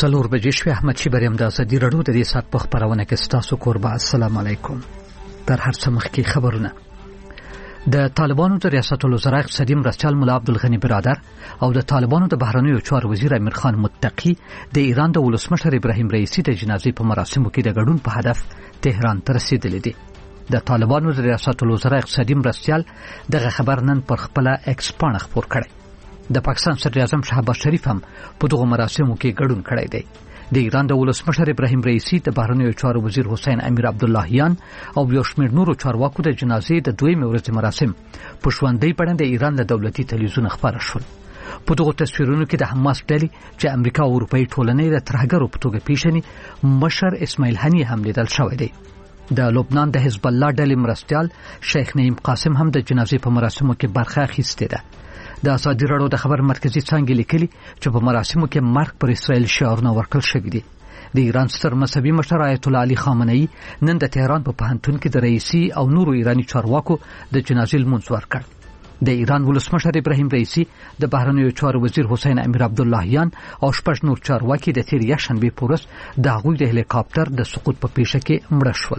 څلور بجې شوې. احمد شیبریم د ازادي راډیو د دې ساعت په خبرونه کې ستاسو کوربه. السلام علیکم. تر هر څه مخکې خبرونه. د طالبانو د ریاست الوزرا اقتصادي مرستیال مولا عبدالغنی برادر او د طالبانو د بهرنیو چارو وزیر امیر خان متقی د ایران د ولسمشر ابراهیم رئیسی د جنازې په مراسمو کې د ګډون په هدف تهران ته رسیدلی دي. د طالبانو د ریاست الوزرا اقتصادي مرستیال دغه خبر نن پر خپل ایکس پاڼه خپور کړی. د پاکستان صدر اعظم شهباز شریف هم په دغه مراسمو کې ګډون کړی دی. د ایران د ولسمشر ابراهیم رئیسی د بهرنیو چارو وزیر حسین امیر عبداللهیان او یو شمېر نورو چارواکو د جنازې د دویمې ورځې مراسم په ژوندۍ بڼه د ایران له دولتي تلویزیون خپاره شول. په دغو تصویرونو کې د حماس ډلې چې امریکا او اروپایي ټولنې د ترهګرو په توګه پیژني مشر اسماعیل هني هم لیدل شوی دی. د لبنان د حزب الله ډلې مرستیال شیخ نعیم قاسم هم د جنازې په مراسمو کې برخه اخیستې ده. د ازادي راډیو د خبر مرکزی څانګې لیکلي چې په مراسمو کې مرګ پر اسرائیل شعارونه ورکړل شوي دي. د ایران ستر مذهبي مشر آیت الله علي خامنه‌ای نن د تهران په پوهنتون کې د رئیسی او نورو ایرانی چارواکو د جنازې لمونځ ورکړ. د ایران ولسمشر ابراهیم رئیسی د بهرنیو چارو وزیر حسین امیر عبداللهیان او شپږ نور چارواکي د تیر یکشنبه په ورځ د هغوی د هلیکاپټر د سقوط په پیښه کې مړه شول.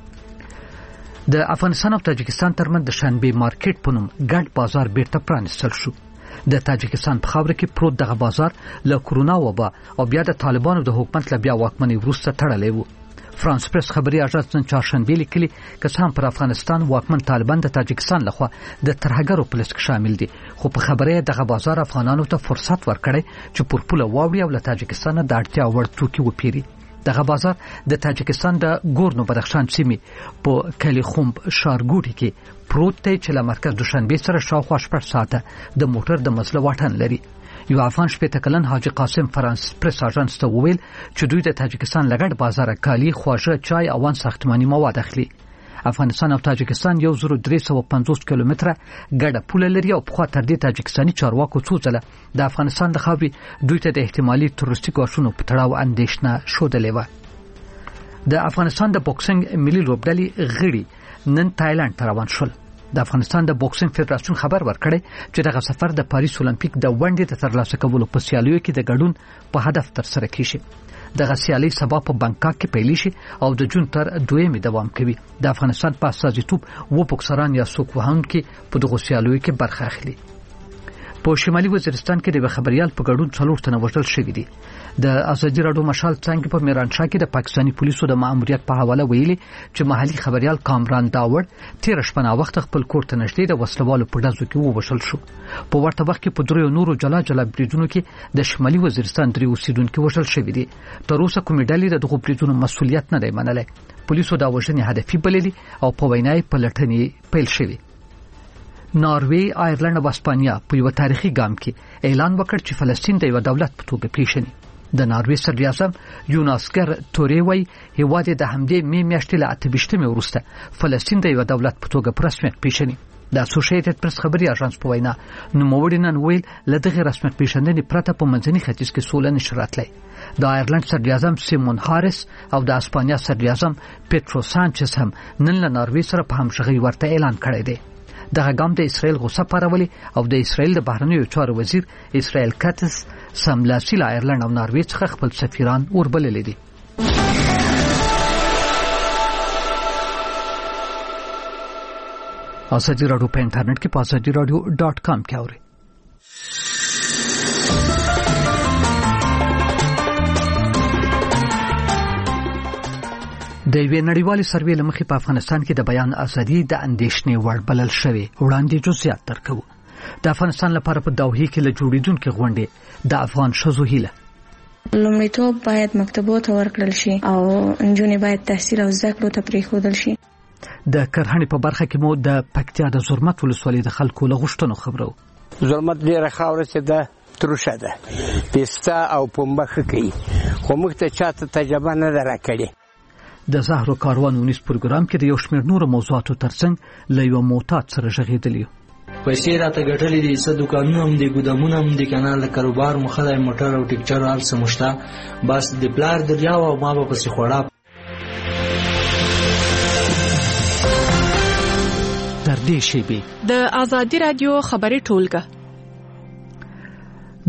د افغانستان او تاجکستان ترمنځ د شنبه مارکیټ په نوم ګډ بازار بیرته پرانیستل شو. د تاجکستان په خاوره کې پروت دغه بازار له کورونا وبا او بیا د طالبانو د حکومت له بیا واکمنۍ وروسته تړلی و. فرانس پریس خبري اژانس نن چهارشنبه لیکلي که څه هم پر افغانستان واکمن طالبان د تاجکستان لخوا د ترهګرو په لست کې شامل دي، خو په خبره دغه بازار افغانانو ته فرصت ورکړي چې پر پوله واوړي او له تاجکستان د اړتیا وړ توکي وپیري. دغه بازار د تاجکستان د ګورنو بدخشان سیمې په کلیخوم ښارګوټي کې پروت دی چې له مرکز دوشنبه سره شاوخوا 8 ساعته د موټر د مزله واټن لري. یو افغان شپېته کلن حاجی قاسم فرانس پریس اژانس ته وویل چې دوی د تاجکستان لګړ بازار کالی، خواږه، چای او ساختماني مواد اخلي. افغانستان او تاجکستان 1350 کیلومتره ګډه پوله لري او په خوا تر دې تاجکستاني چارواکو څو ځله د افغانستان د خاورې دوی ته د احتمالي تروریستي ګواښونو په تړاو اندېښنه ښودلې وه. د افغانستان د بوکسینګ ملي لوبډلې غړي نن تایلند ته روان شول. د افغانستان د بوکسینګ فدراسیون خبر ورکړی چې دغه سفر د پاریس اولمپیک د ونډې د ترلاسه کولو په سیالیو کې د ګډون په هدف ترسره کیږي. دغه سیالي سبا په بانکاک کې پیل شي او د جون تر 2 دوام کوي. د افغانستان په استازیتوب و بوکسران یا څوک وهونکي په دغه سیالیو کې برخه اخلي. په شمالي وزیرستان کې د خبريال په ګډون 4 تنه وژل شوي دي. د ازادي راډیو مشال څنګه په میرانشاه کې د پاکستاني پولیسو د ماموریت په حواله ویلي چې محلي خبريال کامران داوړ 13 شپه وخت خپل کور ته نږدې د وسلوالو په ډزو کې ووژل شو. په ورته وخت کې په درو نورو جلا جلا بریدونو کې د شمالي وزیرستان درې اوسیدونکو وژل شوي دي. تر اوسه کومې ډلې د دغو بریدونو مسؤلیت نه دی منلی. پولیسو دا وژنې هدفي بللي او په وینای پلټنې پیل شوې. ناروی، آیرلند او اسپانیا په یو تاریخي ګام کې اعلان وکړ چې فلسطین د یو دولت په توګه پیژني. د ناروی صدر اعظم یوناسکر توري وای هیواد د همدې میاشتې له 28 وروسته فلسطین د یو دولت په توګه په رسمیت پیژني. د اسوسییټډ پریس خبري اژانس په وینا نوموړي نن ویل له دغه رسمیت پیژندنې پرته په منځني ختیځ کې سوله نشي راتلی. د آیرلند صدر اعظم سیمون هاریس او د اسپانیا صدر اعظم پیټرو سانچز هم نن له ناروی سره په همغږي ورته اعلان کړی دی. دغه ګام د اسرائیل غوسه پارولې او د اسرائیل د بهرنیو چارو وزیر اسرائیل کاتس سملاسي له آیرلند او ناروی څخه خپل سفیران وربللي دي. ازادي راډیو په انټرنیټ کې په azadiaradio.com کې اورئ. د یوې نړیوالې سروې له مخې په افغانستان کې د بیان ازادي د اندېښنې وړ بلل شوې. وړاندې جزئیات درکوو. د افغانستان لپاره په دوحه کې له جوړیدونکو غونډې د افغان ښځو هیله لومړیتوب باید مکتبونو ته ورکړل شي او نجونې باید تحصیل او زده کړو ته پرېښودل شي. د کرهڼې په برخه کې مو د پکتیا د زرمت ولسوالۍ د خلکو له غوښتنو خبرو. زرمت ډېره خاوره چې ده تروشه ده، پیسته او پنبه ښه کوي، خو موږ ته چاته تجربه نه ده راکړې. د زهرو کاروان ونیس پروګرام کې د یو شمېر نورو موضوعاتو ترڅنګ له یو معتاد سره غږېدلی. پیسې راته ګټلې دي، څه دوکانونه هم دي، ګودامونه هم دي، کنه له کاروبار مخه موټر او ټیکچر هر څه مشته، بس د پلار دریاو او ما به پسې خوړه. تر دې شیبې د ازادي رادیو خبري ټولګه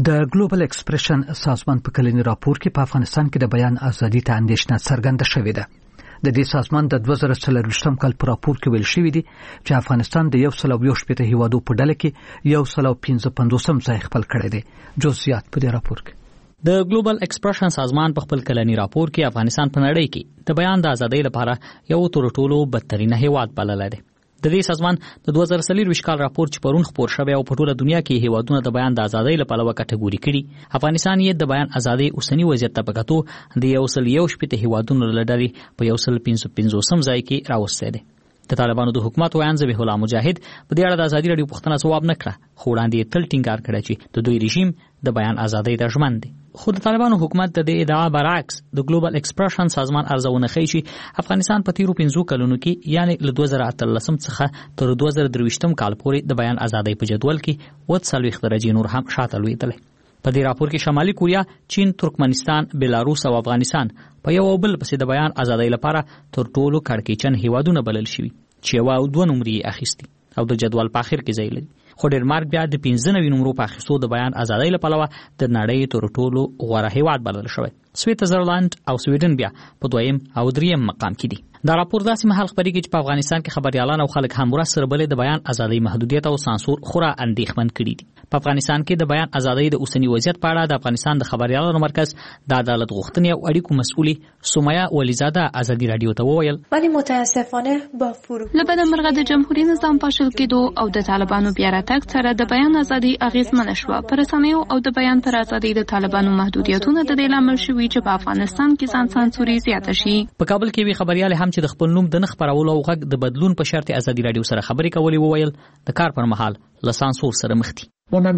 د ګلوبل ایکسپریشن سازمان په کلنی راپور کې په افغانستان کې د بیان ازادي ته اندېښنه څرګنده شوې ده. د دې سازمان د 2024 کال په راپور کې ویل شوی دی چې افغانستان د 170 هیوادو په ډله کې 155 ځای خپل کړی دی. جزئیات په دې راپور کې. د ګلوبل ایکسپریشن سازمان په خپل کلنی راپور کې افغانستان په نړۍ کې د بیان د ازادۍ لپاره یو تر ټولو بدترین هیواد بللی دی. د دې سازمان د 2024 کال راپور چې پرون خپور شوی او په ټوله دنیا کې هیوادونه د بیان د ازادۍ لپاره کټګوري کړي، افغانستان یې د بیان ازادۍ اوسنی وضعیت ته په کتو د 171 هیوادونو له ډلې په 155 ځای کې راوستی دی. د طالبانو د حکومت ویان ذبیح الله مجاهد په دې اړه د ازادي راډیو پوښتنه ځواب نه کړه، خو وړاندې تل ټینګار کړی چې د دوی رژیم د بیان ازادۍ ته ژمن دی. خو د طالبانو حکومت د دې ادعا برعکس د ګلوبل ایکسپریشن سازمان ارزونه کوي چې افغانستان په تیرو 15 کلونو کې یعنی له 2013 څخه تر 2023 کال پورې د بیان ازادۍ په جدول کې 40 درجې نور هم شاته لوېدلی. په دې راپور کې شمالي کوریا، چین، ترکمنستان، بلاروس او افغانستان په یو بل پسې د بیان ازادۍ لپاره تر ټولو کړکېچن هیوادونه بلل شوي چې یو او دوه نمرې اخیستي او د جدول په اخر کې ځای لري. خو ډنمارک بیا د 15 نمرو په اخیستو د بیان ازادۍ لپاره د نړۍ تر ټولو غوره هیواد بلل شوی. سویټزرلند او سویډن بیا په دویم او دریم مقام کې دي. دا راپور داسې مهال خبرېږي چې په افغانستان کې خبريالان او خلک هم ورسره بلې د بیان ازادۍ محدودیت او سانسور خورا اندېښمن کړي دي. په افغانستان کې د بیان ازادۍ د اوسنی وضعیت په اړه د افغانستان د خبريالانو مرکز د عدالت غوښتنې او اړیکو مسؤلې سمیه ولیزاده ازادي رادیو ته وویل ولی متاسفانه با فروغ لبد مرغه د جمهوریت نظام پاشل کېدو او د طالبانو بیا راتګ سره د بیان ازادي اغیزمنه شوه. پر رسنیو او د بیان پر ازادۍ د طالبانو محدودیتونه د دې لامل شوي چې په افغانستان کې ځان سانسوري زیاته شي. په کابل کې وی خبريال هم چې د خپل نوم د خبرولو او غږ د بدلون په شرط ازادي رادیو سره خبرې کولې وویل د کار پر مهال له سانسور سره مخ دي.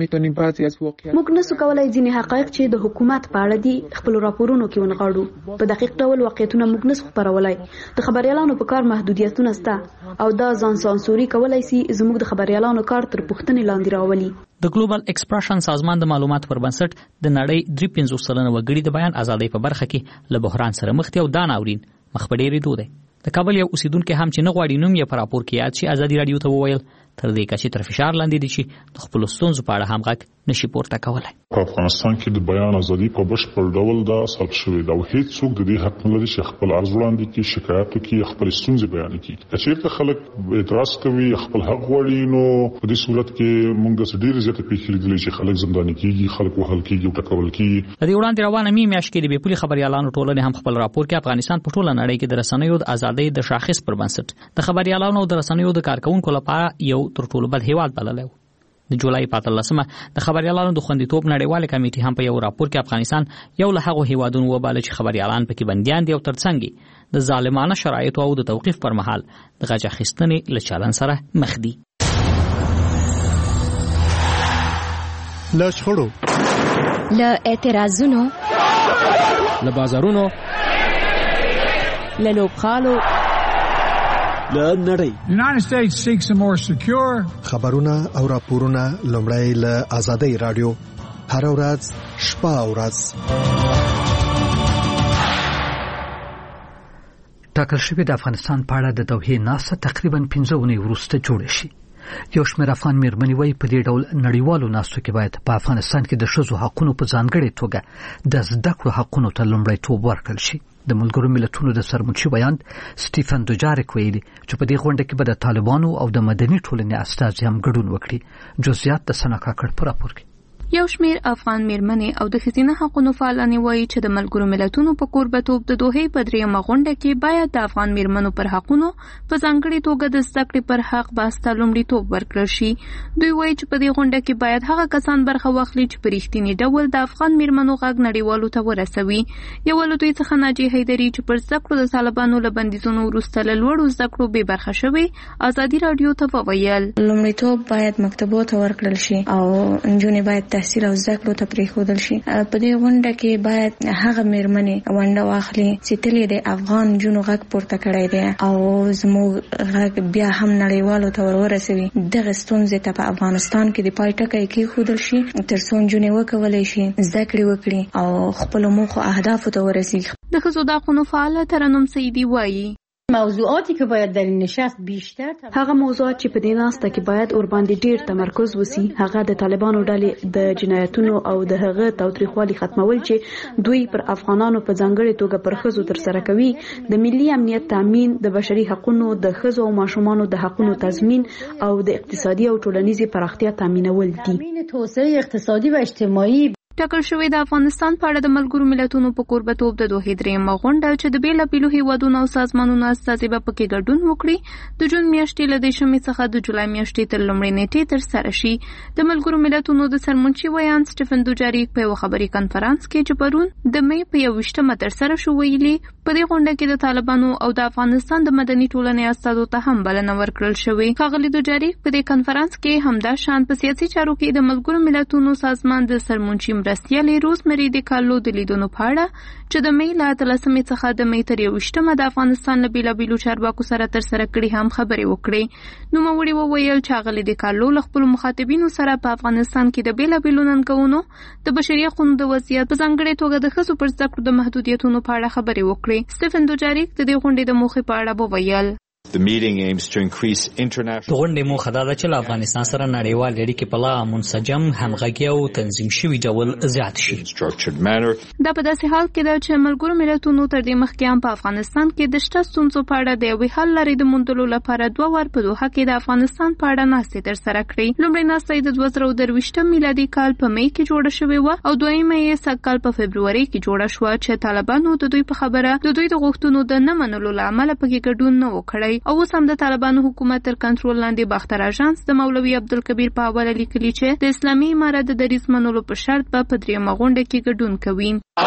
موږ نسو کولای ځینې حقایق چې د حکومت په اړه دي خپل راپورونو کې ونغاړو. په دقیق ډول واقعیتونه موږ نسو خبرولای. د خبريالانو په کار محدودیتونه شته او دا ځان سانسوري کولای شي زموږ د خبريالانو کار تر پوښتنې لاندې راولي. د ګلوبل ایکسپریشن سازمان د معلوماتو پر بنسټ د نړۍ 53% وګړي د بیان ازادۍ په برخه کې له بحران سره مخ دي او دا ناورین مخ په ډېرې دوه. د کابل یو اوسیدونکو هم چې نه غواړي نوم یې په راپور کې یاد شي ازادي رادیو ته وویل تر دې کچې تر فشار لاندې دي چې د خپل ستونزو په اړه هم غږ نشي پورته کولای. په افغانستان کې د بیان ازادي په بشپړ ډول دا سلب شوې ده او هیڅ څوک د دې حق نه لري چې خپل عرض وړاندې کړي، شکایت وکړي، خپل ستونزې بیان کړي. چېرته خلک اعتراض کوي خپل حق غواړي نو په دې صورت کې موږ ډېر زیات پیښې لیدلې چې خلک زنداني کیږي، خلک وهل کیږي او ټکول کیږي. د دې وړاندې روانه میاشت کې د بیپولي خبريالانو ټولنې هم خپل راپور کې افغانستان په ټوله نړۍ کې د رسنیو د ازادۍ د شاخص پر بنسټ د خبريالانو او د رسنیو د کارکونکو لپاره یو تر ټولو بد هیواد بللی. د جولای 15 د خبريالانو د خوندیتوب نړیواله کمیټې هم په یو راپور کې افغانستان یو له هغو هیوادونو وباله چې خبريالان پکې بنديان دي او ترڅنګ د ظالمانه شرایطو او د توقیف پر مهال د غږ اخیستنې له چلن سره مخ دي. له شخړو، له اعتراضونو، له بازارونو، له لوبخالو، له نړۍ. United States seeks a more secure خبرونه او راپورونه لومړی له ازادي رادیو هر ورځ شپه او ورځ. ټاکل شوی د افغانستان په اړه د دوحې ناسته تقریبا 15 ونې وروسته جوړه شي. یو شمېر افغان میرمنې وایي په دې ډول نړیوالو ناستو کې باید په افغانستان کې د ښځو حقونو په ځانګړې توګه د زده کړو حقونو ته لومړیتوب ورکړل شي. د ملګرو ملتونو د سرمنشي بیان سټیفن دوجارک ویلي چې په دې غونډه کې به د طالبانو او د مدني ټولنې استازي هم ګډون وکړي. جزئیات د سنا کاکړ په راپور کې. یو شمیر افغان میرمنې او د ښځینه حقوقو فعالانې وایي چې د ملګرو ملتونو په کوربه‌توب د دوحې په دریمه غونډه کې باید د افغان میرمنو پر حقونو په ځانګړې توګه د زده کړې پر حق بحث ته لومړیتوب ورکړل شي. دوی وایي چې په دې غونډه کې باید هغه کسان برخه واخلي چې په رښتیني ډول د افغان میرمنو غږ نړیوالو ته ورسوي. یو له دوی څخه ناجیه حیدري چې پر زده کړو د طالبانو له بندیزونو وروسته له لوړو زده کړو بې برخه شوې ازادي رادیو ته وویل لومړیتوب باید مکتبو ته ورکړل شي او نجونې باید تحصیل او زده کړو ته پرېښودل شي. په دې غونډه کې باید هغه میرمنې ونډه واخلي چې تل د افغان نجونو غږ پورته کړی دی او زموږ غږ بیا هم نړیوالو ته ورسوي. دغه ستونزې ته په افغانستان کې د پای ټکی کېښودل شي تر څو نجونې وکولی شي زده کړې وکړي او خپلو موخو اهدافو ته ورسېږي. د ښځو د حقونو فعاله ترنم سعیدي وایي موضوعاتی که باید در این نشست بیشتر هغه موضوعات چې په دې ناسته کې باید ور باندې ډیر تمرکز وسی هغه د طالبانو ډلې د جنایتونو او د هغه تاوتریخوالي ختمول چې دوی پر افغانانو په ځانګړي توګه پر ښځو تر سره کوي د ملي امنیت تامین د بشري حقوقو د ښځو او ماشومانو د حقوقو تضمین او د اقتصادي او ټولنیزي پراختیا تامینول دي توسعه اقتصادي و اجتماعي ټاکل شوې د افغانستان په اړه د ملګرو ملتونو په کوربتوب د دوه درېیمه غونډه چې د بیلابېلو هیوادونو او سازمانونو استازي به پکې ګډون وکړي د جون میاشتې له 10 څخه د جولای میاشتې تر لومړۍ نیټې تر سره شي. د ملګرو ملتونو د سرمنشي ویان سټیفن دوجاریک په یو خبري کانفرنس کې چې پرون د مې په 21مه تر سره شو ویلي په دې غونډه کې د طالبانو او د افغانستان د مدني ټولنې استازو ته هم بلنه ورکړل شوې. ښاغلي دوجاریک په دې کانفرنس کې همدا شان په سیاسي چارو کې د ملګرو ملتونو سازمان د سرمنشي مرستیالې روزمری د کالو د لیدونو په اړه چې د مې له 13 څخه د مې تر 21مه د افغانستان له بیلابېلو چارواکو سره تر سره کړي هم خبرې وکړي. نوموړي وویل چې هغه د کالو له خپل مخاطبینو سره په افغانستان کې د بیلابېلو ننګونو د بشري حقوقو د وضعیت په ځانګړي توګه د ښځو پر زده کړو د محدودیتونو په اړه خبرې وکړي. سټیفن دوجاریک د دې غونډې د موخې په اړه وویل The meeting aims to increase international غونډې موخه دا ده چې له افغانستان سره نړیوال اړیکې په لا منسجم همغږي او تنظیم شوي ډول زیات شي. دا په داسې حال کې ده چې ملګرو ملتونو تر دې مخکې هم په افغانستان کې د شته ستونزو په اړه د یوې حل لارې د موندلو لپاره 2 وار په دوحه کې د افغانستان په اړه ناستې تر سره کړې. لومړۍ ناسته د 2023 میلادي کال په مې کې جوړه شوې وه او دویمه یې سږ کال په فبروري کې جوړه شوه چې طالبانو د دوی په خبره د دوی د غوښتنو د نه منلو له امله پکې ګډون نه وکړی او اوس هم د طالبانو حکومت تر کنټرول لاندې باختر اژانس د مولوي عبدالکبیر په حواله لیکلي چې د اسلامي امارت د دریځ منلو په شرط به په درېیمه غونډه کې ګډون کوي.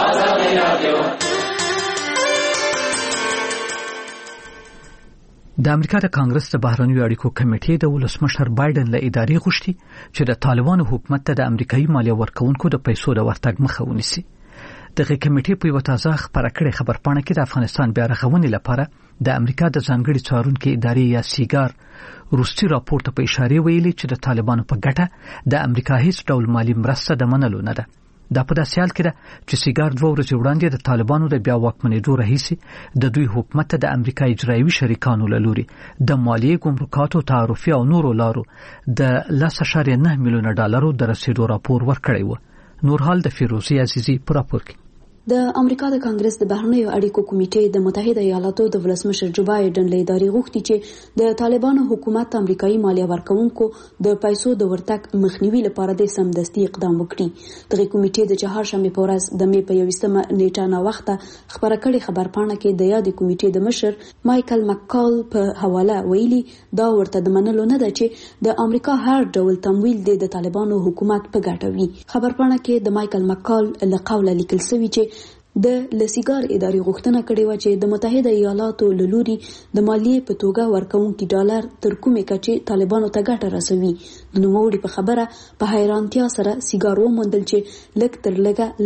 د امریکا د کانګرس د بهرنیو اړیکو کمیټې د ولسمشر بایدن له ادارې غوښتي چې د طالبانو حکومت ته د امریکایي مالیه ورکونکو د پیسو د ورتګ مخه ونیسي. دغه کمیټې په یو تازه خبره کړې خبرپاڼه کې د افغانستان بیا رغونې لپاره د امریکا د ځانګړي څارونکو ادارې یا سیګار روسي راپور ته په اشاره ویلي چې د طالبانو په ګټه د امریکا هیڅ ډول مالی مرسته د منلو نه ده. دا په داسې حال کې ده چې سیګار 2 ورځې وړاندې د طالبانو د بیا واکمنېدو راهیسې د دوی حکومت ته د امریکا اجرایوي شریکانو له لوري د مالیې ګمرکاتو تعرفي او نورو لارو د 10.9 میلیونه ډالرو د رسیدو راپور ورکړی و. نورحال د فیروزي عزیزي په راپور کې د امریکا د کانګرس د بهرنیو اړیکو کمیټې د متحده ایالاتو د ولسمشر جو بایدن له ادارې غوښتي چې د طالبانو حکومت امریکایي مالیه ورکونکو د پیسو د ورتګ مخنیوي لپاره د سمدستي اقدام وکړي. دغه کمیټې د چهارشنبه په ورځ د مې په 21مه نیټه نا وخته خبره کړې خبرپاڼه کې د یادې کمیټې د مشر مایکل مکال په حواله ویلي دا ورته د منلو نه ده چې د امریکا هر ډول تمویل د طالبانو حکومت په ګټه وي. خبرپاڼه کې د مایکل مکال له قوله لیکل شوی چې د لسیګار ادارې غوښتنه کړې و چې د متحده ایالاتو له لوري د مالیې په توګه ورکوونکي ډالر تر کومې کچې طالبانو ته ګټه رسوي. د نوموړي په خبره په حیرانتیا سره سیګار وموندل چې لږ تر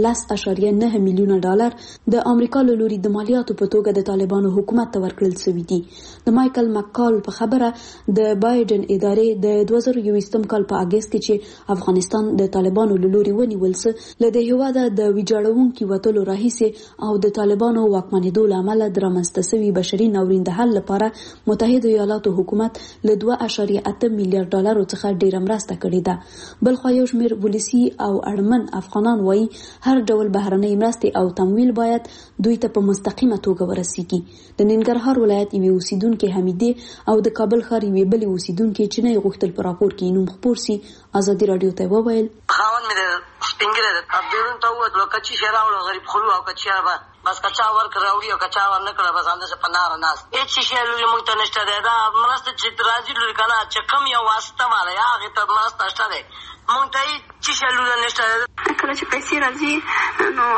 لږه 10.9 میلیونه ډالر د امریکا له لوري د مالیاتو په توګه د طالبانو حکومت ته ورکړل شوي دي. د مایکل مکال په خبره د بایدن ادارې د 2021 کال په اگست کې چې افغانستان د طالبانو له لوري ونیول سو له د هیواده د ویجاړونکو وټلو راهیسې او د طالبانو واکمنېدو لامل د رامنځته شوي بشري ناورین د حل لپاره متحده ایالاتو حکومت له 2.8 میلیارډ ډالرو څخه ډیره مرسته کړې ده. بل خو یو شمېر ولسی او اړمن افغانان وایي هر ډول بهرنۍ مرستې او تمویل باید دوی ته په مستقیمه توګه ورسیږي. د ننګرهار ولایت یوې اوسیدونکې حمیدې او د کابل ښار یوې بلې اوسیدونکې چې نه غوښتل په راپور کې نوم خپور سي ازادي رادیو ته وویل خاوند مې سپینګره ده بیرون ته ووتلو کچی شراوړو غریب خلو او کچی به بس کچا ورک راوړي او کچا ور نه کړه بس اندازه پنار ناس هیڅ شي لري موږ ته نشته ده مرسته چې راځي لري کنه چې کم یو واسطه مالا یا هغه ته مرسته نشته ده موږ ته هیڅ شي لري نشته ده. کله چې پیسې راځي نو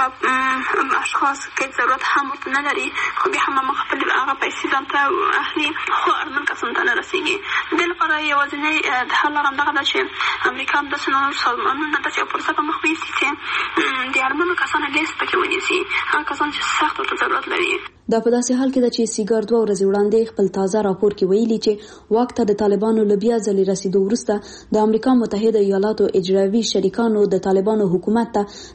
هغه اشخاص کې ضرورت هم ورته نه لري خو بیا هم خپل هغه پیسې ځان ته اهلي خو ارمن کسان ته نه رسیږي. د لپاره یوازینی د حل لاره دغه ده چې امریکا هم داسې نور سازمانونه داسې فرصت په مخ ویسي چې د ارمنو کسانو لیست پکې ونیسي هغه کسان چې سخت ورته ضرورت لري. دا په داسې حال کې ده چې سیګار 2 ورځې وړاندې خپل تازه راپور کې ویلي چې واک ته د طالبانو له بیا ځلې رسیدو وروسته د امریکا متحده ایالاتو اجرایوي شریکانو د طالبانو حکومت ته د مالیې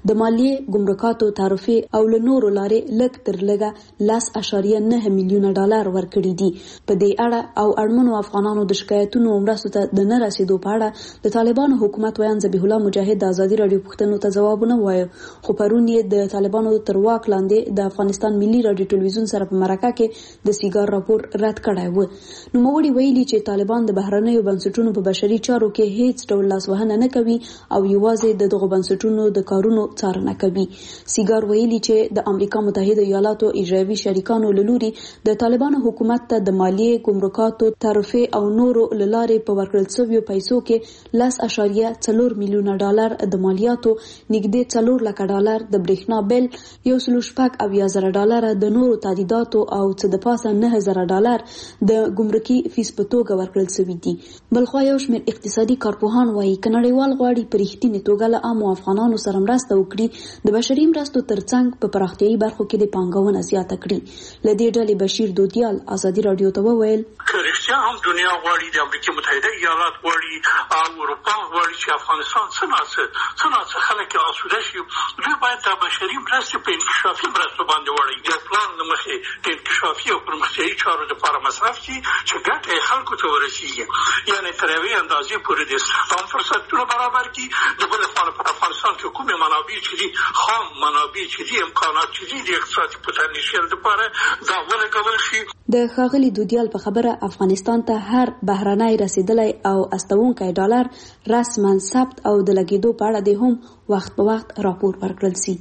مالیې ګمرکاتو تعرفې او له نورو لارې لږ تر لږه 10.9 میلیونه ډالر ورکړي دي. په دې اړه او اړمنو افغانانو د شکایتونو مرستو ته د نه رسیدو په اړه د طالبانو حکومت ویان ذبیح الله مجاهد د ازادي رادیو پوښتنو ته ځوابونه وایي، خو پرون یې د طالبانو تر واک لاندې د افغانستان ملي رادیو ټلویزیون سره په مرکه کې د سیګار راپور رد کړی و. نوموړي ویلي چې طالبان د بهرنیو بنسټونو په بشري چارو کې هیڅ ډول لاسوهنه نه کوي او یوازې د دغو بنسټونو د کارونو څارنه کوي. سیګار ویلي چې د امریکا متحده ایالاتو اجرایوي شریکانو له لوري د طالبانو حکومت ته د مالیې ګمرکاتو تعرفې او نورو له لارې په ورکړل شویو پیسو کې 10.4 میلیونه ډالر د مالیاتو، نږدې 4 لک ډالر د برېښنا بل، 1.8 ډالر د نورو تادیداتو او څه د پاسه 9000 ډالر د ګمرکي فیس په توګه ورکړل شوي دي. بلخوا یو شمېر اقتصادي کارپوهان وایي که نړیوال غواړي په رښتینې توګه له عامو افغانانو سره مرسته وکړي، د بشري مرستو ترڅنګ په پراختیایي برخو کې د پانګونه زیاته کړي. له دې ډلې بشیر دودیال ازادي رادیو ته وویل که رښتیا هم دنیا غواړي، د امریکا متحده ایالات غواړي او اروپا غواړي چې افغانستان څه ناڅه خلک آسوده شي، دوی باید د بشري مرستې په انکشافي مرستو باندې وړي، د پلان له مخې د انکشافي او پرمختیایي چارو لپاره مصرف شي چې ګټه یې خلکو ته ورسیږي، یعنې تر یوې اندازې پورې د استخدام فرصتونه برابر کړي. د بلې خوا په افغانستان کې کومې منابع چې دي، خام منابع چې دي، امکانات چې دي د اقتصادي پوتنشیل لپاره دا ولګول شي. د ښاغلي دودیال په خبره افغانستان ته هر بهرنی رسیدلی او استوونکی ډالر رسما ثبت او د لګیدو په اړه د هم وخت په وخت راپور ورکړل شي.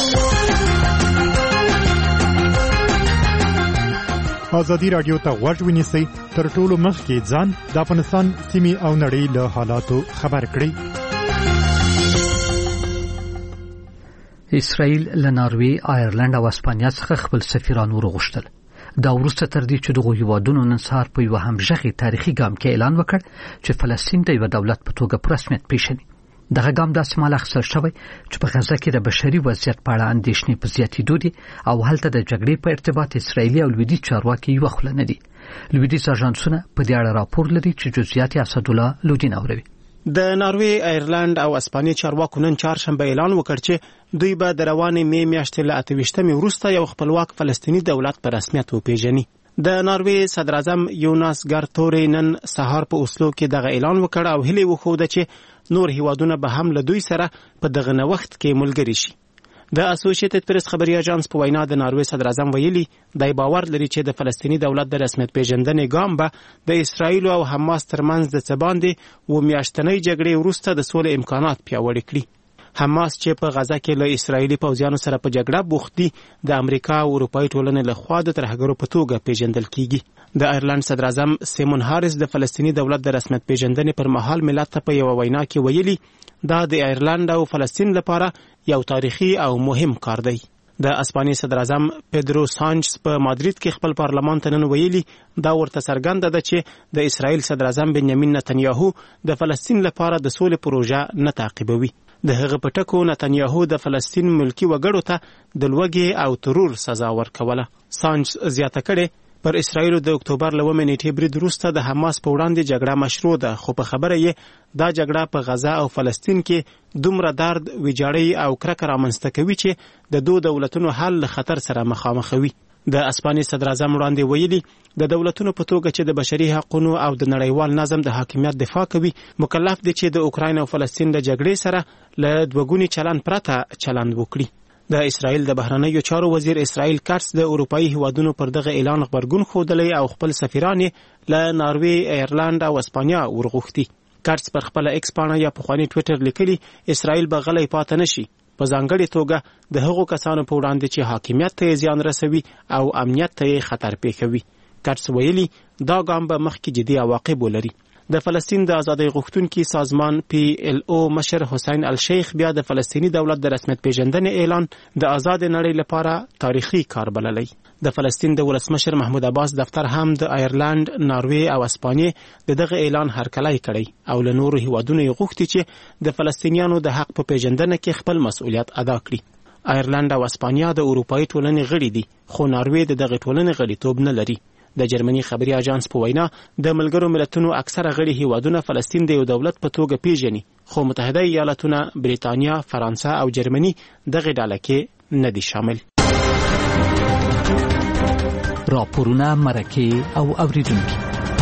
ازادي رادیو ته غوږ ونیسئ، تر ټولو مخکې ځان د افغانستان سیمې او نړۍ له حالاتو خبر کړئ. اسرائیل له ناروې، آیرلند او اسپانیا څخه خپل سفیران ورغوښتل. دا وروسته تر دې چې دغه هیوادونو نن سهار په یو همغږي تاریخي ګام کې اعلان وکړ چې فلسطین د یو دولت په توګه په رسمیت پیژني. دغه ګام داسې مهال اخیستل شوی چې په غزه کې د بشري وضعیت په اړه اندېښنې په زیاتېدو دي او هلته د جګړې په ارتباط اسرائیلي او لویدیځ چارواکي یوه خوله نه دي. لویدیځ اژانسونه په دې اړه راپور لري چې جزئیات یې اسدالله لودین اوروي. د ناروې، آیرلند او اسپانیا چارواکو نن چهارشنبه اعلان وکړ چې دوی به د روانې مې میاشتې له 28 وروسته یو خپلواک فلسطیني دولت په رسمیت وپیژني. د ناروې صدر اعظم یوناس ګارتوري نن سهار په اوسلو کې دغه اعلان وکړ او هیله وښوده چې نور هیوادونه به هم له دوی سره په دغه نوښت کې ملګري شي. د اسوسییټډ پریس خبري اژانس په وینا د ناروې صدر اعظم ویلي دی باور لري چې د فلسطیني دولت د رسمیت پیژندنې ګام به د اسرائیل او حماس ترمنځ د څه باندې و میاشتنۍ جګړې وروسته د سولې امکانات پیاوړي کړي. حماس چې په غزه کې له اسرائیلي پوځیانو سره په جګړه بوخت دي، د امریکا او اروپایي ټولنې لخوا د ترهګرو په توګه پیژندل کیږي. د آیرلند صدر اعظم سیمون هاریس د فلسطیني دولت د رسمیت پیژندنې پر مهال ملت ته په یو وینا کې ویلي دا د آیرلند او فلسطین لپاره یو تاریخي او مهم کار دی. د اسپانیې صدر اعظم پیدرو سانچز په مادرید کې خپل پارلمان ته نن ویلي دا ورته څرګنده ده چې د اسرائیل صدر اعظم بنیامین نتنیاهو د فلسطین لپاره د سولې پروژه نه تعقیبوي. د هغه په ټکو نتنیاهو د فلسطین ملکی وګړو ته د لوږې او ترور سزا ورکوله. سانچز زیاته کړې پر اسرائیل د اکتوبر له 9 نیټې برید وروسته د حماس په وړاندې جګړه مشروع ده، خو په خبره یې دا جګړه په غزه او فلسطین کې دومره درد، ویجاړی او کرکه رامنځته کوي چې د دوه دولتونو حل له خطر سره مخامخوي. د اسپانیې صدر اعظم وړاندې ویلي د دولتونو په توګه چې د بشري حقوقو او د نړیوال نظم د حاکمیت دفاع کوي مکلف دي چې د اوکراین او فلسطین د جګړې سره له دوګونی چلند پرته چلند وکړي. د اسرائیل د بهرنیو چارو وزیر اسرائیل کارتس د اروپایي هیوادونو پر دغه اعلان خبرګون ښودلی او خپل سفیران له ناروې، آیرلند او اسپانیا ورغوښتي. کارتس پر خپل ایکس پاڼه یا پخوانی ټویټر لیکلي اسرائیل به غلی پاتې نشي، په ځانګړې توګه د هغو کسانو په وړاندې چې حاکمیت ته زیان رسوي او امنیت ته خطر پېښوي. کارتس ویلي دا ګام به مخکې جدي عواقب ولري. د فلسطین د ازادۍ غوښتونکي سازمان PLO مشر حسین الشیخ بیا د فلسطیني دولت د رسمیت پیژندنې اعلان د آزاد نړۍ لپاره تاریخي کار بللی. د فلسطین د ولسمشر محمود عباس دفتر هم د آیرلند، ناروې او اسپانیې دغه اعلان هرکلی کړی او له نورو هیوادونو یې غوښتي چې د فلسطینیانو د حق په پیژندنه کې خپل مسؤلیت ادا کړي. آیرلند او اسپانیا د اروپایي ټولنې غړي دي، خو ناروې د دغه ټولنې غړیتوب نه لري. د جرمني خبري اژانس په وینا د ملګرو ملتونو اکثره غړي هیوادونه فلسطین د یو دولت په توګه پیژني، خو متحده ایالاتونه، بریتانیا، فرانسه او جرمني دغه ډله کې نه دي شامل. راپورونه، مرکې او اوریدونکي.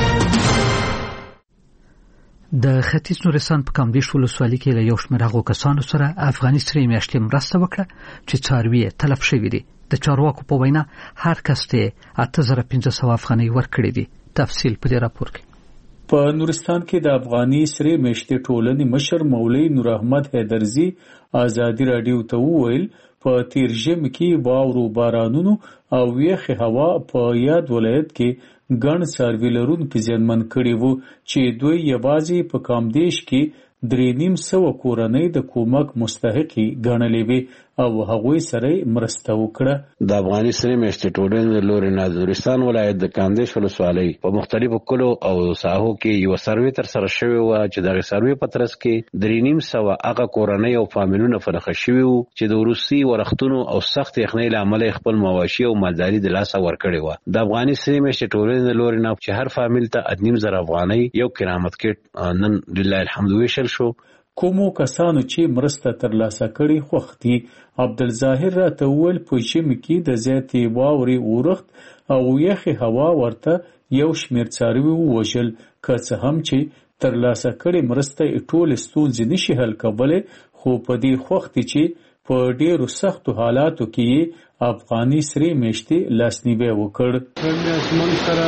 د ختیځ نورستان په کامدیش ولسوالۍ کې له یو شمېر هغو کسانو سره افغاني سرې میاشتې مرسته وکړه چې څاروي یې تلف شوي دي. د چارواکو په وینا هر کس ته 8500 افغانۍ ورکړي دي. تفصیل په دې راپور کې. په نورستان کې د افغاني سرې میاشتې ټولنې مشر مولوي نور احمد حیدرزي ازادي رادیو ته وویل په تیر ژمي کې واورو، بارانونو او یخې هوا په یاد ولایت کې ګڼ څاروي لرونکي زیانمن کړي وو چې دوی یوازې په کامدیش کې 3,500 کورنۍ د کومک مستحقي ګڼلې وي او هغوی سره مرسته وکړه. د افغاني سرې میاشتې ټولنې له لوري نه د نورستان ولایت د کامدیش ولسوالۍ په مختلفو کلو او ساحو کې یو سروې تر سره شوی و چې دغه سروې په ترڅ کې 3,500 هغه کورنۍ او فامیلونه فرخه شوي وو چې د وروستي ورښتونو او سخت یخنۍ له امله خپل مواشي او مالداري د لاسه ورکړې وه. د افغاني سرې میاشتې ټولنې له لوري نه چې هر فامیل ته 8,500 افغانۍ یو کرامت کټ نن لله الحمد ویشل شو. کومو کسانو چې مرسته ترلاسه کړي خوښ دي. عبدالظاهر راته وویل په ژمي کې د زیاتې واورې اورښت او یخې هوا ورته یو شمېر څاروي ووژل، که څه هم چې ترلاسه کړي مرسته یې ټولې ستونزې نشي حل کولی، خو په دې خوښ دي چې په ډېرو سختو حالاتو کې یې افغاني سرې میاشتې لاسنیوی وکړ. موږ سره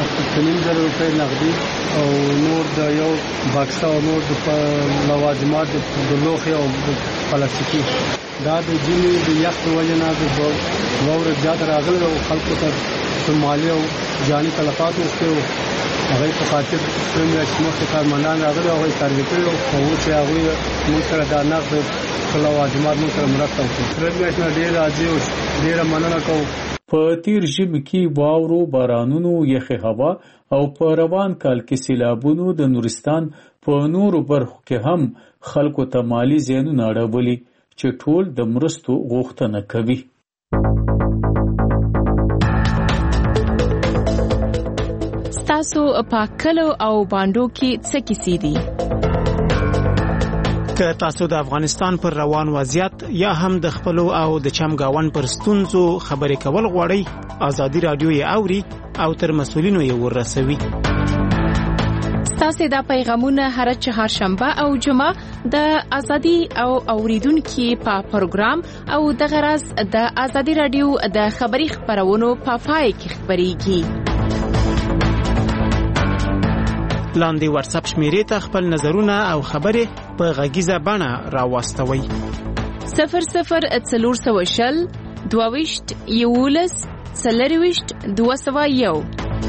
8,500 روپۍ نغدي او نور د یو بکسه او نور د لوازمات د لوښي او پلاستیکي دا د ځینې د یخ په وجه نه د واورې زیات راغلی او خلکو ته مالي او جاني تلفات وشوي. هغوی په خاطر سرې میاشتې مخکې کارمندان راغلي او هغوی سروې کړي او اوس یې هغوی موږ سره دا نغد لوازمات موږ سره مرسته وکړي. سرې میاشت نه ډېر راضي او ډېره مننه کوو. په تیر ژمي کې واورو، بارانونو، یخې هوا او په روان کال کې سیلابونو د نورستان په نورو برخو کې هم خلکو ته مالی زیانونه اړولي چې ټول د مرستو غوښتنه کوي. ستاسو په کلو او باندو کې څه کیسې دي؟ که تاسو د افغانستان پر روان وضعیت یا هم د خپلو او د چمګاون پر ستونزو خبرې کول غواړئ، ازادي رادیو یې اوري او تر مسؤلینو یې ورسوي. ستاسو دا پیغامونه هر چهارشنبه او جمعه د ازادي او اوریدونکو په پروګرام او د غرض د ازادي رادیو د خبري خبرونو په پای کې خبريږي. لاندې واتس اپ شمیرې ته خپل نظرونه او خبرې په غږیزه بڼه راوستوئ. 0040 22 11 40 201.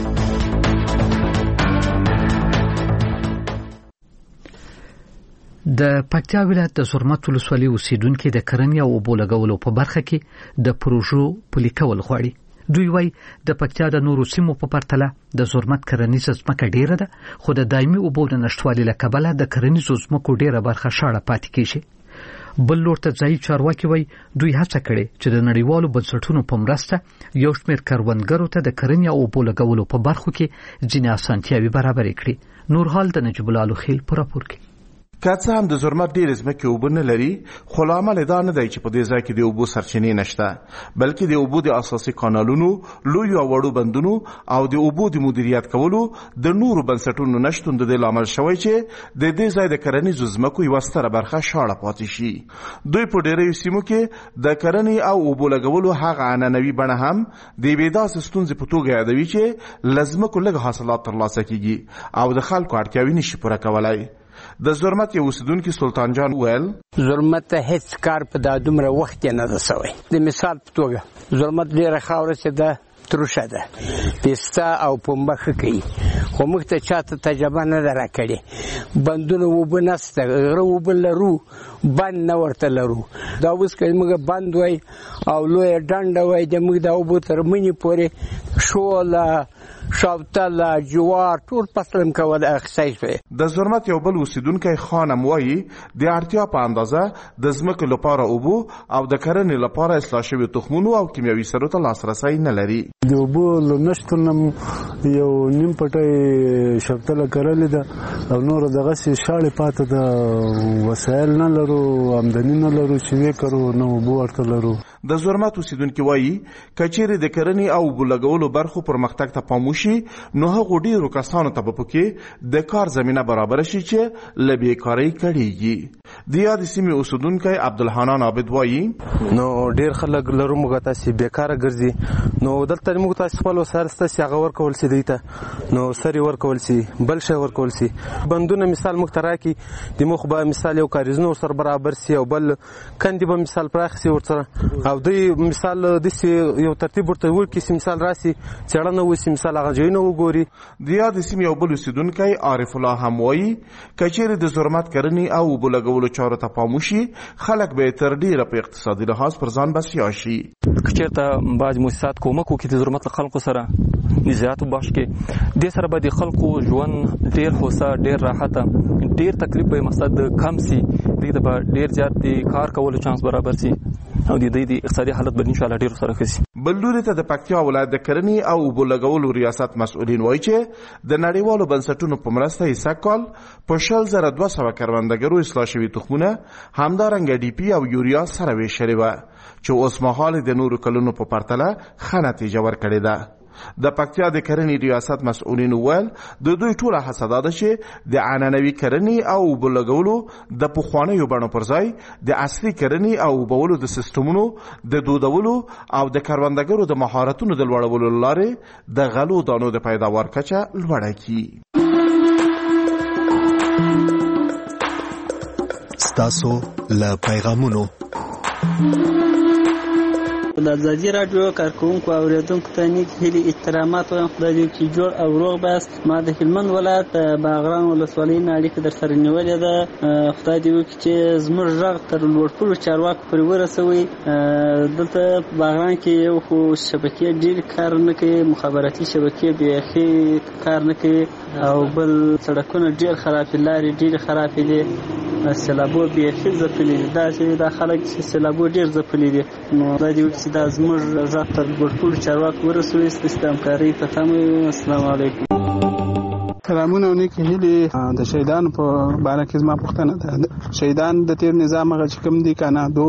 د پکتیا ولایت د زرمت ولسوالۍ اوسیدونکو د کرنې او اوبو لګولو په برخه کې د پروژو پلي کول غواړي. دوی وایي د پکتیا د نورو سیمو په پرتله د زرمت کرنیزه ځمکه ډیره ده، خو د دایمي اوبو د نشټوالي له کبله د کرنیزو ځمکو ډیره برخه شاړه پاتې کیږي. بل لور ته ځایي چارواکي وایي دوی هڅه کړې چې د نړیوالو بنسټونو په مرسته یو شمېر کروندګرو ته د کرنې او اوبو لګولو په برخو کې ځینې اسانتیاوې برابرې کړي. نورحال د نجیب الله لوخیل په راپور کې. که څه هم د زرمت ډېرې ځمکې اوبه نه لري، خو لامل دا نه دی چې په دې ځای کې د اوبو سرچینې نشته، بلکې د اوبو د اساسي کانالونو، لویو او وړو بندونو او د اوبو د مدیریت کولو د نورو بنسټونو نشتون د دې لامل شوی چې د دې ځای د کرنیزو ځمکو یوه ستره برخه شاړه پاتې شي. دوی په ډېریو سیمو کې د کرنې او اوبو لګولو هغه عنعنوي بڼه هم د یوې داسې ستونزې په توګه یادوي چې له ځمکو لږ حاصلات ترلاسه کیږي او د خلکو اړتیاوې نشي پوره کولی. د زرمت یو اوسیدونکي سلطان جان ویل زرمت ته هیڅ کار په دا دومره وخت نه ده سوی. د مثال په توګه زرمت ډېره خاوره چې ده تروشه ده، پیسته او پنبه ښه کوي، خو موږ ته چاته تجربه نه ده راکړې. بندونه اوبه نسته، غره اوبه لرو، بند نه ورته لرو. دا اوس که موږ بند وای او لویه ډنډه وای د موږ د اوبو تر منې پورې شوله شابتل جوار ټول فصل کول اخیستی شوی. د زرمت یو بل اوسیدونکی خانم وایي د اړتیا په اندازه د ځمکې لپاره اوبو او د کرنې لپاره اصلاح شوي تخمونو او کیمیاوي سرو ته لاسرسی نه لري. د اوبو نشتون یو نیم پټی شابتله کرلې ده او نور دغسې شاړې پاته ده، وسایل نه لرو، آمدني نه لرو چې ویې کرو، نه اوبو ورته لرو. د زرمت اوسیدونکي وایي که چیرې د کرنې او اوبو لګولو برخو پرمختګ ته پام وشي نو هغو ډېرو کسانو ته به پکې د کار زمینه برابره شي چې له بېکارۍ کړېږي. د یادې سیمې اوسیدونکی عبدالحنان عابد وایي نو ډېر خلک لرو موږ تاسې بېکاره ګرځي، نو دلته موږ تاسې خپل وسایل ستاسې هغه ورکول سي، دوی ته نو سرې ورکول سي، بل شی ورکول سي. بندونه مثال موږ ته راکړي، د موږ به مثال یو کاریزونه ورسره برابر سي او بل کندې به مثال پراخ سي ورسره، او دوی مثال داسې یو ترتیب ورته وکړي چې مثال راسي څېړنه وسي، مثال هغه ځایونه وګوري. د یادې سیمې یو بل اوسیدونکی عارف الله هم وایي که چیرې د زرمت کرنې او اوبو لګولو چارو ته پام وشي خلک به تر ډېره په اقتصادي لحاظ پر ځان بسیا شي. که چېرته بعض مؤسسات کومک وکړي د زرمت له خلکو سره نزاعاتو بخش کې، دې سره به د خلکو ژوند ډېر هوسا، ډېر راحته، ډېر تکلیف به مقصد کم سي، دوی ته به ډېر زیات د کار کولو چانس برابر سي او د دوی د اقتصادي حالت به انشاءالله ډېر سره ښه سي. بل لوري ته د پکتیا ولایت د کرنې او اوبو لګولو ریاست مسؤلین وایي چې د نړیوالو بنسټونو په مرسته یې سږ کال په 200,200 کروندګرو اصلاح شوي تخمونه همدارنګه ډي پي او یوریا سره ویشلې وه چې اوس مهال د نورو کلونو په پرتله ښه نتیجه ورکړې ده. د پکتیا د کرنې ریاست مسؤلین وویل د دوی ټوله هڅه دا ده چې د عنعنوي کرنې او اوبو لګولو د پخوانیو بڼو پر ځای د عصري کرنې او اوبولو د سیستمونو د دودولو او د کروندګرو د مهارتونو د لوړولو له لارې د غلو دانو د پیداوار کچه لوړه کړي. ستاسو له پیغامونو د ازادي راډیو کارکونکو او اوریدونکو ته نیک هیلې احترامات وایم. خدای دې وکړي جوړ او روغ بست. ما د هلمند ولایت باغران ولسوالۍ نه اړیکه در سره نیولې ده. خدای دې وکړي چې زموږ غږ تر لوړپوړو چارواکو پورې ورسوي. دلته په باغران کې یو خو شبکې ډېرې کار نه کوي، مخابراتي شبکې بیخي کار نه کوي، او بل سړکونه ډېر خراب دي، لارې ډېرې خرابې دي، سیلابو بیخي ځپلي دي. داسې دا خلک چې سیلابو ډېر ځپلي دي، نو خدای دې وکړي چې دا زموږ غږ تر لوړپوړو چارواکو ورسوي. ستاسو د همکارۍ ته تمه یم. السلام علیکم. سلامونه او نیک هیلې. د شهیدانو په باره کې زما پوښتنه ده. شهیدان د تیر نظام هغه چې کوم دي کنه دو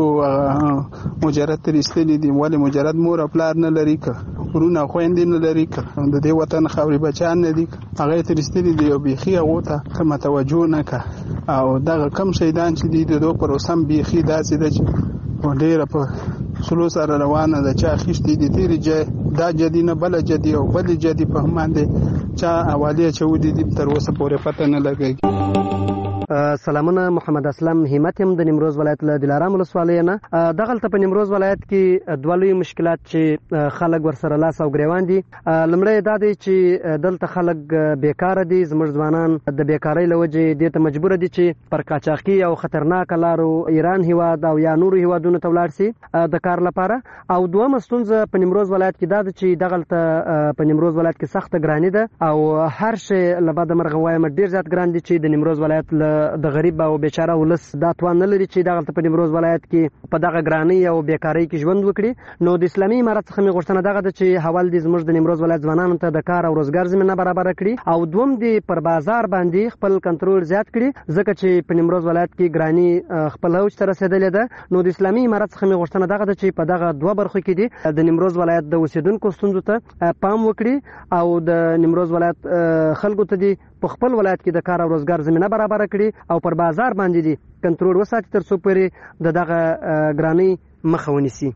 مجرد تر ایستلي دي، ولې مجرد مور او پلار نه لري، که ورونه او خویندې نه لري، که د دې وطن خاورې بچیان نه دي، هغه تر ایستلي دي او بیخي هغو ته کومه توجه نه که. او دغه کم شهیدان چې دي د دو پر اوس هم بیخي داسې ده چې ډېره په سلو سره روانه ده. چا اخیستې دي تېرې دا جدي نه بله جدي او بلې جدي په هم باندې چا حوالې اچولي دي، تر اوسه پورې پته نه لګېږي. سلامونه، محمد اسلم همت یم د نیمروز ولایت له دلارام ولسوالۍ نه. دغلته په نیمروز ولایت کې دوه لوی مشکلات چې خلک ورسره لاس او ګریوان دي. لومړی دا دی چې دلته خلک بیکاره دي، زموږ ځوانان د بیکارۍ له وجې دې ته مجبوره دي چې پر قاچاقي او خطرناکه لارو ایران هیواد او یا نورو هیوادونو ته ولاړ سي د کار لپاره. او دویمه ستونزه په نیمروز ولایت کې دا ده چې دغلته په نیمروز ولایت کې سخته ګراني ده، او هر شی له بده مرغه وایم ډېر زیات ګران دي چې د نیمروز ولایت د غریب او بیچاره ولس دا توان نه لري چې دغلته په نیمروز ولایت کې په دغه ګرانۍ او بیکارۍ کې ژوند وکړي. نو د اسلامي امارت څخه مې غوښتنه دغه ده چې حوال دې زموږ د نیمروز ولایت ځوانانو ته د کار او روزګار زمینه برابره کړي، او دوم دې پر بازار باندې خپل کنټرول زیات کړي، ځکه چې په نیمروز ولایت کې ګراني خپل اوج ته رسېدلې ده. نو د اسلامي امارت څخه مې غوښتنه دغه ده چې په دغه دوه برخو کې دي د نیمروز ولایت د اوسیدونکو ستونزو ته پام وکړي، او د نیمروز ولایت خلکو ته دي په خپل ولایت کې د کار او روزګار زمینه برابره کړي، او پر بازار باندې دي کنټرول وساتي تر څو پورې د دغه ګرانۍ مخه ونیسي.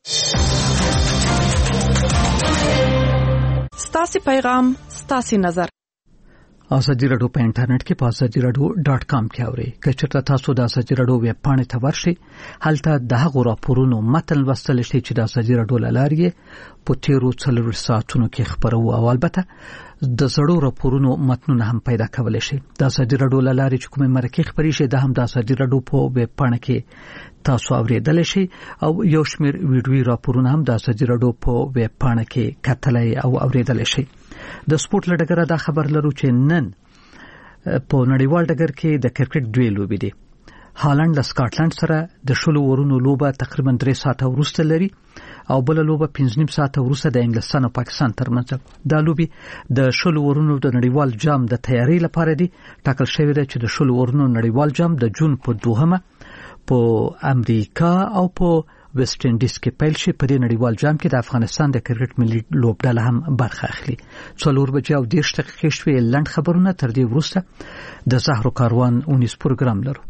ستاسو پیغام، ستاسو نظر. ازادي راډیو په انټرنیټ کې په azadiراdio.com کې اورئ. که چېرته تاسو د ازادي راډیو ویب پاڼې ته ورشئ، هلته د هغو راپورونو متن لوستلی شئ چې د ازادي راډیو له لارې په تېرو 4 ساعتونو کې خپروو، او البته د زړو راپورونو متنونه هم پیدا کولی شئ. د ازادي راډیو له لارې چې کومې مرکې خپرې شي، دا هم د ازادي راډیو په ویب پاڼه کې تاسو اورېدلی شئ، او یو شمېر ویډیوي راپورونه هم د ازادي راډیو په ویب پاڼه کې کتلی او اورېدلی شئ. د سپورت لډګره دا خبر لرو چې نن په نړیوال ډګر کې د کرکټ دوی لوبې دي. هالند له سکاټلند سره د 10 اورونو لوبه تقریبا 3 ساعته وروسته لري او بل لوبه 5.5 ساعته وروسته د انګلستان او پاکستان ترمنځ. دا لوبې د 10 اورونو د نړیوال جام د تیاری لپاره دي. ټاکل شوی دی چې د 10 اورونو نړیوال جام د جون په 2 په امریکا او په ویسټ انډیز کې پیل شي. په دې نړیوال جام کې د افغانستان د کرکټ ملي لوبډله هم برخه اخلي. 4 بجې او 10 دقیقې شوي لنډ خبرونه تر دې وروسته د زهرو کاروان اونیس پروګرام لرو.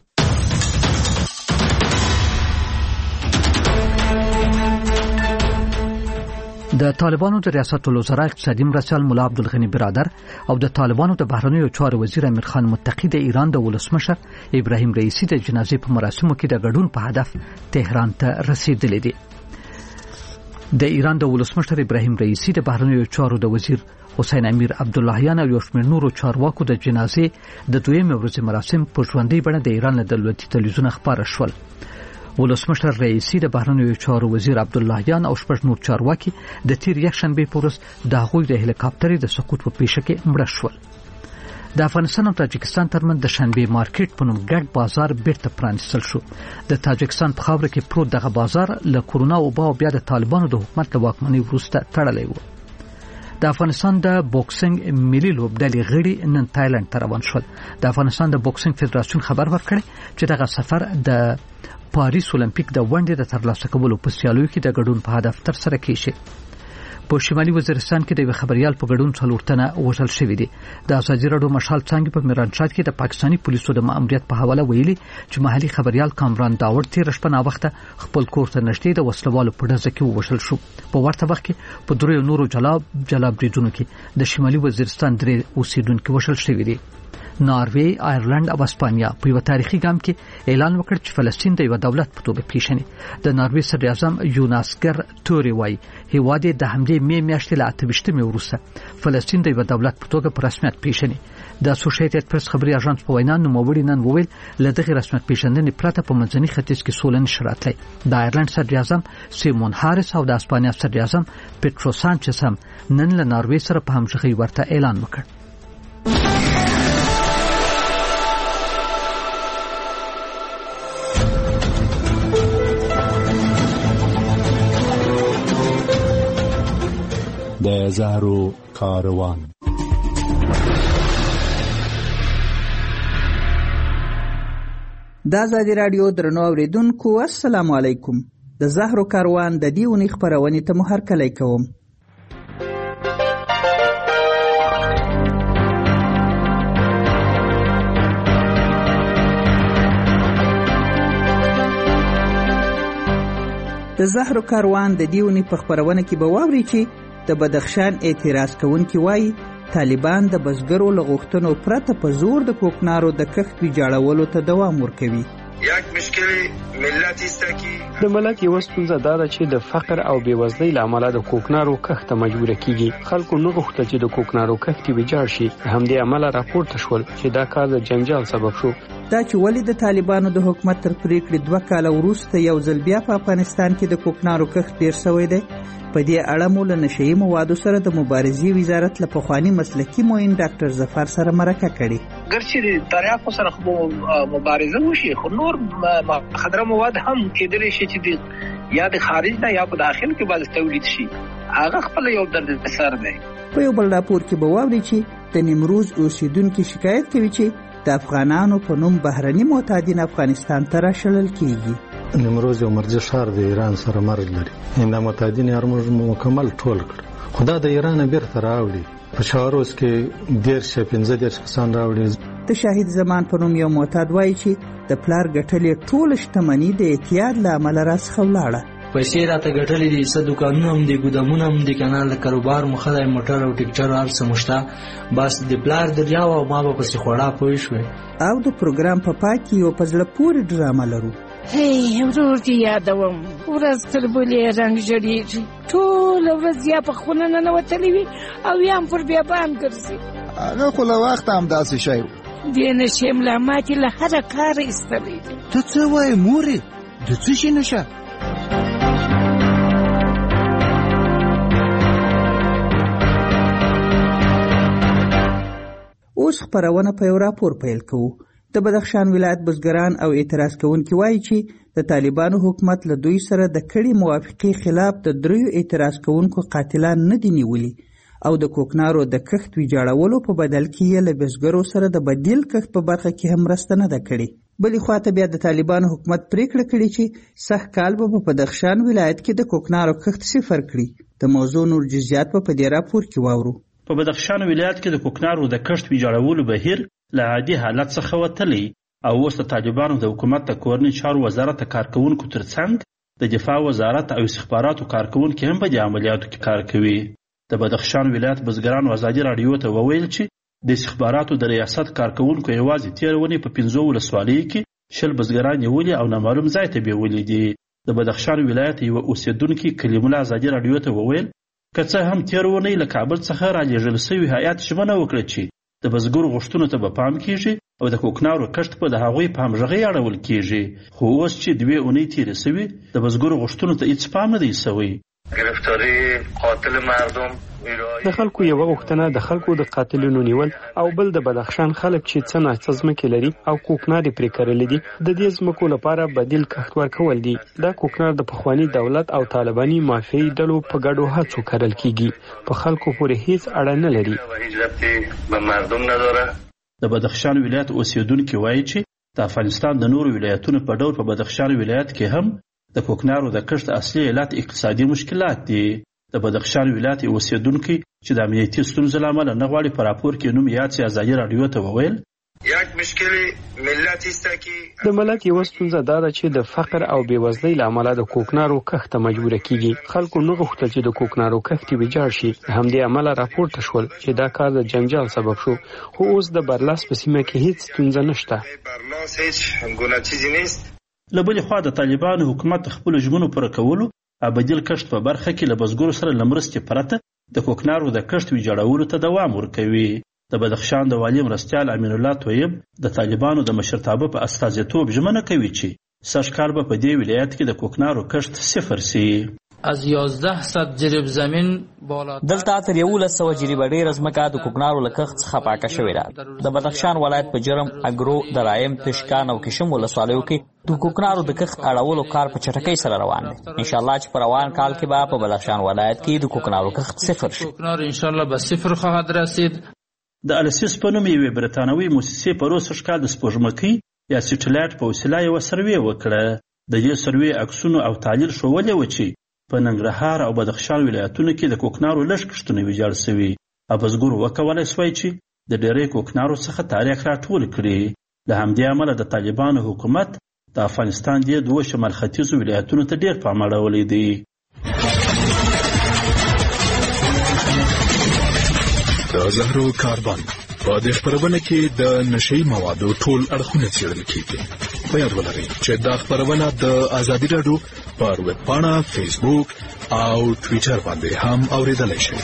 د طالبانو د ریاست الوزرا اقتصادي مرستیال مولا عبدالغنی برادر او د طالبانو د بهرنیو چارو وزیر امیر خان متقی د ایران د ولسمشر ابراهیم رئیسی د جنازې په مراسمو کې د ګډون په هدف تهران ته رسیدلي دي. د ایران د ولسمشر ابراهیم رئیسی د بهرنیو چارو د وزیر حسین امیر عبداللهیان او یو شمېر نورو چارواکو د جنازې د 2 ورځې مراسم په ژوندۍ بڼه د ایران له دولتي تلویزیون خبره شول. ولسمشر رئیسی د بهرنیو چارو وزیر عبداللهیان او شپږ نور چارواکي د تیر یکشنبه په ورځ د هغوی د هلیکاپټر د سقوط په پیښه کې مړه شول. د افغانستان او تاجکستان ترمنځ د شنبه مارکیټ په نوم ګډ بازار بیرته پرانیستل شو. د تاجکستان په خاوره کې پروت دغه بازار له کورونا وبا او بیا د طالبانو د حکومت له واکمنۍ وروسته تړلی و. د افغانستان د بوکسینګ ملي لوبډلې غړي نن تایلند ته روان شول. د افغانستان د بوکسینګ فدراسیون خبر ورکړی چې دغه سفر د پاریس اولمپیک د ونډې د ترلاسه کولو په سیالیو کې د ګډون په هدف تر سره کیږي. په شمالي وزیرستان کې د خبريال په ګډون 4 تنه وژل شوي دي. د ازادي راډیو مشال څنګه په میرانشاد کې د پاکستاني پولیسو د ماموریت په حواله ویلي چې محلي خبريال کامران داوود تیر شپه نا وخت خپل کور ته نشټي د وسلوالو په ډزه کې وژل شو. په ورته وخت کې په درې نورو جلا بریدونو کې د شمالي وزیرستان 3 اوسیدونکو وژل شوي دي. ناروی، آیرلند او اسپانیا په یو تاریخي ګام کې اعلان وکړ چې فلسطین د یو دولت په توګه پیژني. د ناروی صدر اعظم یوناسګر توري وایي هیواد د حملې میاشتې له 28 وروسته فلسطین د یو دولت په توګه په رسمیت پیژني. د اسوسییټډ پریس خبري اژانس په وینا نوموړي نن وویل له دغه رسمیت پیژندنې پرته په منځني ختیځ کې سوله نشي راتلی. د آیرلند صدر اعظم سیمون هاریس او د اسپانیا صدر اعظم پیټرو سانچز هم نن له ناروی سره په همغږي ورته اعلان وکړ. د زهرو کاروان. د ازادي راډیو درنو اوریدونکو السلام علیکم. د زهرو کاروان د دې اونۍ خبرونې ته مو هرکلی کوم. د زهرو کاروان د دې اونۍ په خبرونه کې به واوري چې د بدخشان اعتراض کوونکي وایي طالبان د بزګرو له غوښتنو پرته په زور د کوکنارو د کښت ویجاړولو ته دوام ورکوي. یک مشکل ملت است که د ملک یو ستونزه دا ده چې د فقر او بیوزلۍ له امله د کوکنارو کښت ته مجبور کیږي. خلکو نه غوښتل چې د کوکنارو کښت ویجاړ شي. همدې امله راپورته شول چې دا کار د جنجال سبب شو. دا چې ولې د طالبانو د حکومت تر پریکړې 2 کاله وروسته یو ځل بیا په افغانستان کې د کوکنارو کښت ډیر شوی دی. په دې اړه مو له نشئی موادو سره د مبارزې وزارت له پخواني مسلکي معین ډاکټر ظفر سره مرکه کړې. ګرچې د دریافت سره خو مبارزه وشي خو نور مخدره مواد هم کېدلی شي چې یا د خارج نه یا په داخل کې باید تولید شي. هغه خپل یو درد سر دی. په یو بل راپور کې به واوري چې د نیمروز اوسیدونکو شکایت کوي چې د افغانانو په نوم بهرني معتادین افغانستان ته راشلل کیږي. نیمروز یو مرزي ښار د ایران سره مرز لري. دا معتادین یې موږ مکمل ټول کړ. خدا د ایران بیرته راوړي. په شاروس کې 15 کسان راوړي. د شاهد زمان په نوم یو معتاد وایي چې د پلار ګټلې ټول شتمنۍ د اعتیاد له امله راڅخه ولاړه. پیسې راته ګټلې دي، څه دوکانونه هم دي، ګودامونه هم دي، کنال د کاروبار مخه د موټر او ټیکټر هر څه مشته. بس د پلار دریاو او ما به پسې خوړه پوه شوې. او د پروګرام په پای کې یو په زړه پورې ډرامه لرو. هی ورور دې یادوم، ورځ تر بلې رنګ ژړېږي، ټوله ورځ یا په خونه ننوتلی وي او یا هم پر بیابان ګرځي. هغه خو له وخته همداسې شی و. دې نشې ملا ماتې له هره کاره ایستلی دي. ته څه وایې مورې؟ د څه شي نشه؟ اوس خپرونه په یو راپور پیل کوو. د بدخشان ولایت بزګران او اعتراض کوونکي وایي چې د طالبانو حکومت له دوی سره د کړي موافقې خلاف د 3 اعتراض کوونکو قاتلان نه دي نیولي او د کوکنارو د کښت ویجاړولو په بدل کې یې له بزګرو سره د بدیل کښت په برخه کې هم مرسته نه ده کړې. بلې خواته بیا د طالبانو حکومت پریکړه کړې چې سږ کال به په بدخشان ولایت کې د کوکنارو کښت صفر کړي. د موضوع نور جزئیات په دې راپور کې واورو. په بدخشان ولایت کې د کوکنارو د کښت ویجاړولو بهیر له عادي حالت څخه وتلی او اوس د طالبانو د حکومت د کورنۍ چارو وزارت کارکونکو ترڅنګ د دفاع وزارت او استخباراتو کارکونکو هم په دې عملیاتو کې کار کوي. د بدخشان ولایت بزګرانو ازادي راډیو ته وویل چې د استخباراتو د ریاست کارکونکو یوازې تیرونی په 15 ولسوالیو کې 20 بزګران نیولي او نامعلوم ځای ته بیولي دي. د بدخشان ولایت یو اوسیدونکي کلیم الله ازادي راډیو ته وویل که څه هم تیرونی له کابل څخه رالیږل شوی هیئات ژمنه وکړه چې د بزګرو غوښتنو ته به پام کیږي او د کوکنارو کښت په د هغوی په همغږۍ اړول کیږي. خو اوس چې 2 اونۍ تیرې شوې د بزګرو غوښتنو ته هیڅ پام نه دی شوی. گرفتاری قاتل مردم د خلکو یو غوښتنه د خلکو د قاتلونو نیول او بل د بدخشان خلک چې څه ناڅه ځمکې لري او کوکناري پرې کرلې دي د دې ځمکو لپاره بدیل کښت ورکول دي. دا کوکنار د پخوانی دولت او طالباني مافیایي ډلو په ګډو هڅو کرل کیږي. په خلکو پورې هیڅ اړه نه لري. د بدخشان ولایت اوسیدونکي وایي چې د افغانستان د نورو ولایتونو په ډول په بدخشان ولایت کې هم د کوکنارو د کښت اصلي علت اقتصادي مشکلات دي. د بدخشان ولایت اوسیدونکي چې د امنیتي ستونزو له امله نه غواړي په راپور کې نوم یاد شي ازادي راډیو ته وویل د ملت یو ستونزه دا ده چې د فقر او بیوزلۍ له امله د کوکنارو کښت ته مجبور کیږي. خلکو نه غوښتل چې د کوکنارو کښت ویجاړ شي. همدې امله راپورته شول چې دا کار د جنجال سبب شو. خو اوس د برلاس په سیمه کې هیڅ ستونزه نشته. له بلې خوا د طالبانو حکومت خپل ژمنو پوره کولو او بدیل کښت په برخه کې له بزګرو سره له مرستې پرته د کوکنارو د کښت ویجاړولو ته دوام ورکوي. د بدخشان د والي مرستیال امین الله طیب د طالبانو د مشرتابه په استازیتوب ژمنه کوي چې سږ کال به په دې ولایت کې د کوکنارو کښت صفر شي. از 1100 جریب زمین بالا دلته تر 1100 جریب ډیر ځمکه د کوکنارو له کښت څخه پاکه شوې ده. د بدخشان ولایت په جرم اګرو درایم تشکان او کشم ولسوالیو کې د کوکنارو د کښت اړولو کار په چټکۍ سره روان دی. ان شاء الله چې په روان کال کې به په بدخشان ولایت کې د کوکنارو کښت صفر شي. کوکنار ان شاء الله به صفر خواهد رسید. د السیس په نوم یوې برتانوي موسسې په روس ښکار د سپوږمکۍ یا سټلایټ په وسیله یو سروې وکړه. د دې سروې عکسونو او تحلیل ښودلې و چې په ننګرهار او بدخشان ولایتونو کې د کوکنارو لږ کښتونه ویجاړ شوي او بزګرو وکولی شوی چې د ډېری کوکنارو څخه تاریخ راټول کړي. له همدې امله د طالبانو حکومت د افغانستان د 2 شمال ختیځو ولایتونو ته ډېر پام اړولی دی. د زهرو کاربن په دې خپرونه کې د نشئی موادو ټول اړخونه څېړل کیږي. په یاد ولرئ چې دا خپرونه د ازادي راډیو پر ویب پاڼه، فیسبوک او ټویټر باندې هم اوریدلای شئ.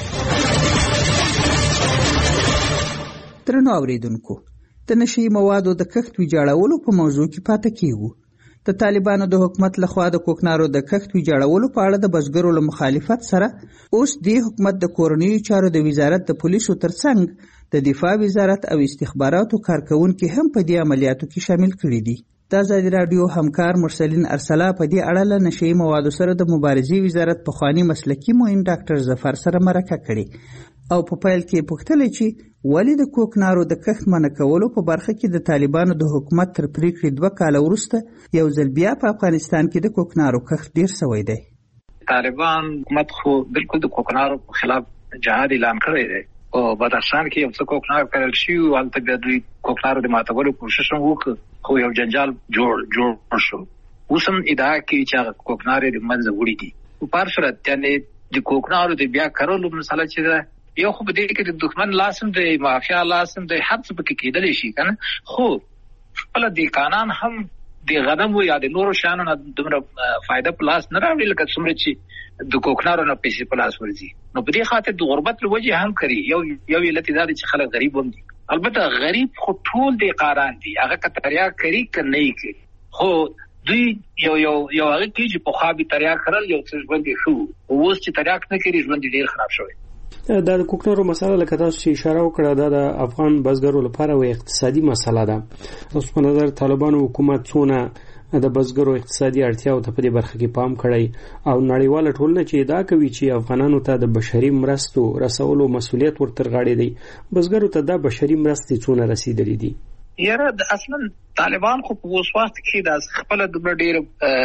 درنو اوریدونکو، د نشئی موادو د کښت ویجاړولو په موضوع کې پاتې کیږو. د طالبانو د حکومت لخوا د کوکنارو د کښت ویجاړولو په اړه د بزګرو له مخالفت سره اوس د حکومت د کورنیو چارو د وزارت د پولیسو ترڅنګ د دفاع وزارت او استخباراتو کارکونکي هم په دې عملیاتو کې شامل کړي دي. د ازادي راډیو همکار مرسلین ارسلا په دې اړه له نشئی موادو سره د مبارزې وزارت پخوانی مسلکي معین ډاکټر ظفر سره مرکه کړې او په پیل کې پوښتل چې ولې د کوکنارو د کښت منع کولو په برخه کې د طالبانو د حکومت تر پریکړې 2 کاله وروسته یو ځل بیا په افغانستان کې د کوکنارو کښت ډیر شوی دی. طالبان حکومت خو بالکل د کوکنارو په خلاف جهاد اعلان کړی دی او بدخشان کې یو څه کوکنار کرل شي او هلته بیا دوی کوکنارو د ماتولو کوشش هم وکړ خو یو جنجال جوړ شو. اوس هم ادعا کوي چې کوکنار د منځه وړي دي. په هر صورت یعنې د کوکنارو د بیا کرلو مسله چې ده یو خو به دې کې د دښمن لاسم دی، مافیا لاسم دی، هر څه پکې کېدلی شي که نه. خو خپله دیکانان هم د غنمو یا د نورو شیانو نه دومره فایده په لاس نه راوړي لکه څومره چې د کوکنارو نه پیسې په لاس ورځي. نو په دې خاطر د غربت له وجې هم کوي. یو علت دا دی چې خلک غریب هم دي. البته غریب خو ټول دیقاران دي، هغه که تریاک کوي که نه یې کوي، خو دوی یو هغه کې چې پخوا به تریاک کرل یو څه ژوند یې ښه و، اوس چې تریاک نه کوي ژوند یې ډېر خراب شوی. دا د کوکنارو مسله لکه تاسو چې اشاره وکړه دا د افغان بزګرو لپاره یو اقتصادي مسله ده. تاسو په نظر طالبانو حکومت څونه د بزګرو اقتصادي اړتیاو ته په دې برخه کې پام کړی او نړیواله ټولنه چې ادعا کوي چې افغانانو ته د بشري مرستو رسولو مسؤلیت ورتر غاړې دی، بزګرو ته د بشري مرستې څونه رسیدلې دي؟ یاره اصلا طالبان خو په اوس وخت کې د خپل د ډېر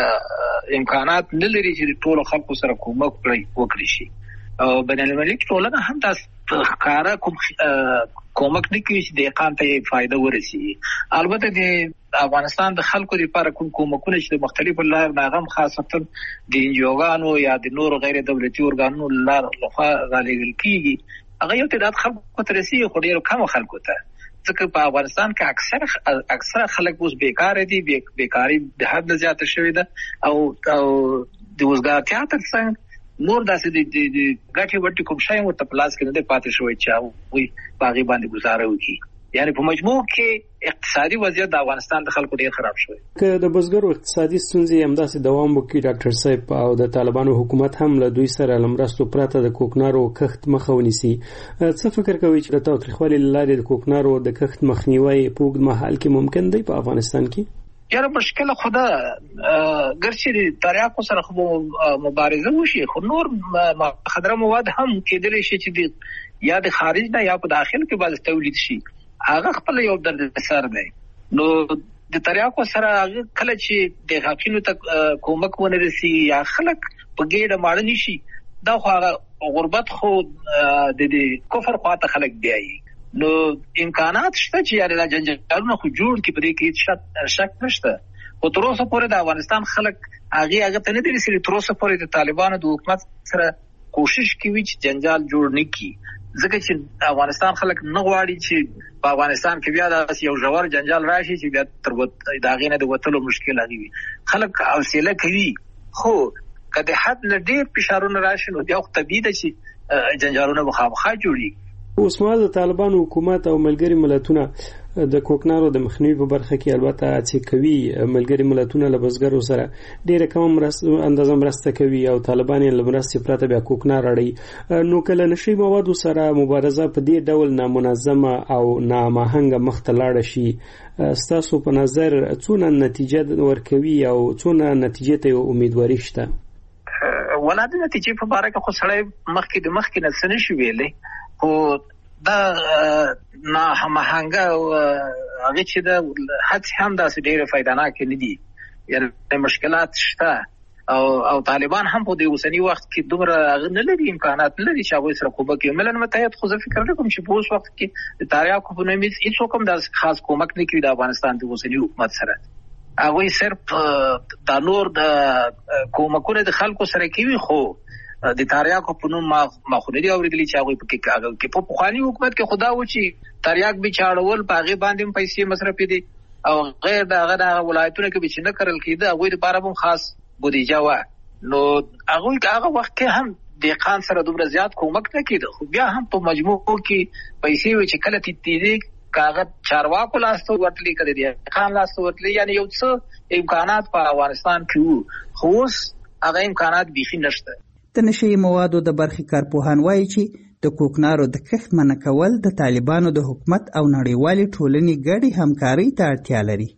امکانات نه لري چې ټول خلکو سره کومک وکړي شي او بین المللي ټولنه هم تاسو ښکارا کومک نه کوي چې د اقامت ته فائدہ ورسي. البته د افغانستان د خلکو لپاره کومکونه چې مختلفو لارو ناغم خاصتا د انجوګانو یا د نور غیر دولتي ارګانونو لخوا غالګل کیږي، هغه یو تعداد خلکو ته رسي خو ډېر کم خلکو ته، ځکه په افغانستان کې اکثر خلک اوس بیکار دي، بیکاری د حد نه زیاته شوې ده او د وزګارتیا ترڅنګ نور داسې د ګټې وټې کوم شی ورته پلاس کې نه دی پاتې شوی چې هغوی په هغې باندې ګزاره وکړي. یعنی په مجموع کې اقتصادي وضعیت د افغانستان د خلکو ډېر خراب شوی. که د بزګرو اقتصادي ستونزې همداسې دوام وکړي ډاکټر صاحب او د طالبانو حکومت هم له دوی سره له مرستو پرته د کوکنارو کښت مخه ونیسي، څه فکر کوي چې د تاوتریخوالي له لارې د کوکنارو د کښت مخنیوی په اوږد مهال کې ممکن دی په افغانستان کې؟ یاره مشکل خدا ګرچې د تریاکو سره خو مبارزه وشي خو نور مخدره مواد هم کېدلی شي چې یا د خارج نه یا په داخل کې باز تولید شي، هغه خپل یو درد سر دی. نو د تریاکو سره هغه کله چې د غاقینو ته کومک ونه رسي یا خلک په ګډه ماړه نشي، دا خو غربت خو د کفر خواته خلک بیایي. نو امکانات شته چې یاره دا جنجالونه خو جوړ کی په دې کې شک نشته، خو تر اوسه پورې د افغانستان خلک هغه ته نه دي رسېدلي. تر اوسه پورې د طالبانو د حکومت سره کوشش کوي چې جنجال جوړ نه کړي، ځکه چې افغانستان خلک نه غواړي چې په افغانستان کې بیا داسې یو ژور جنجال راشي چې بیا تر د هغې نه د وتلو مشکل هغې وي. خلک حوصله کوي، خو که د حد نه ډېر فشارونه راشي نو بیا خو طبیعي ده چې جنجالونه مخامخا جوړېږي. اوس مهال د طالبانو حکومت او ملګري ملتونه د کوکنارو د مخنیوي په برخه کې البته هڅې کوي. ملګري ملتونه له بزګرو سره ډېره کمه اندازه مرسته کوي او طالبان یې له مرستې پرته بیا کوکنار اړوي. نو که له نشي موادو سره مبارزه په دې ډول نامنظمه او ناماهنګه مخته لاړه شي، ستاسو په نظر څونه نتیجه ورکوي او څونه نتیجې ته امیدواري شته؟ ولا د نتیجې په باره کې خو سړی مخکې نه څه نشي ویلی، خو دا ناهماهنګه هغه چې د هڅې هم داسې ډېرې فایدهناکې نه دي، یعنې مشکلات شته او طالبان هم په دې اوسني وخت کې دومره هغه نه لري، امکانات نه لري چې هغوی سره کومک کوي. ملل متحد خو زه فکر نه کوم چې په اوس وخت کې د تریاکو په نوم هېڅوک هم داسې خاص کومک نه کوي د افغانستان د اوسني حکومت سره. هغوی صرف دا نور د کومکونه د خلکو سره کوي، خو د تریاکو په نوم ما خو نه دي اورېدلي چې هغوی پکې په پخواني حکومت کې خو دا و چې تریاک به چاړول په هغې باندې هم پیسې مصرفې دي او غیر د هغه د ولایتونو کې به چې نه کرل کېده هغوی دپاره به هم خاص بودیجه وه. نو هغوی هغه وخت کې هم دهقان سره دومره زیات کومک نه کېده، خو بیا هم په مجموع کې پیسې وې چې کله تېرېږي که هغه چارواکو لاسته ورتلي که د دهقان لاسته ورتلي، یعنې یو څه امکانات په افغانستان کې وو، خو اوس هغه امکانات بیخي نشته. د نشهیي موادو د برخې کارپوهان وایي چې د کوکنارو د کښت منع کول د طالبانو د حکومت او نړیوالې ټولنې ګډې همکارۍ ته اړتیا لري.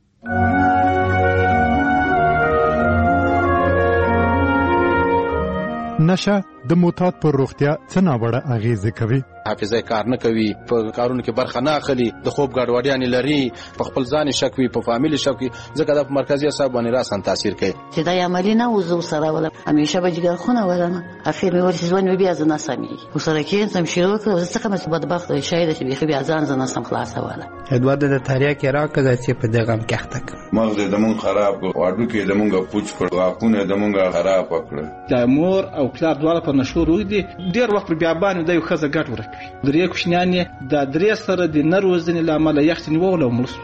نشه د معتاد پر روغتیا څه ناوړه اغیزې کوي؟ حافظه کار نه کوي، په کارونو کې برخه نه اخلي، د خوب ګډوډیانې لري، په خپل ځان شک وي، په فامیل شک وي، ځکه دا په مرکزي اعصاب باندې راسن تاثیر کوي. چې دا عملی نه وزو سره ولا همیشه به جګر خونه ولنه اخر مې ورته ځوان بیا ځنه سمي وسره کې سم شروع کړو څه کومه بدبخت وي شاید چې بیا ځان ځنه سم خلاصه ولا ادوار د تاریخ کې راکړه چې په دغه هم کېخته مغز د مون خراب کو واډو کې د مونږه پوچ کړو واکونه د مونږه خراب کړو. د مور او پلار دواړه په نشو روي دي ډیر وخت بیا باندې د یو خزه ګټ ورکوي. درې کوشنیان د درې سره د نروزنې لامل یخت نیول او ملس.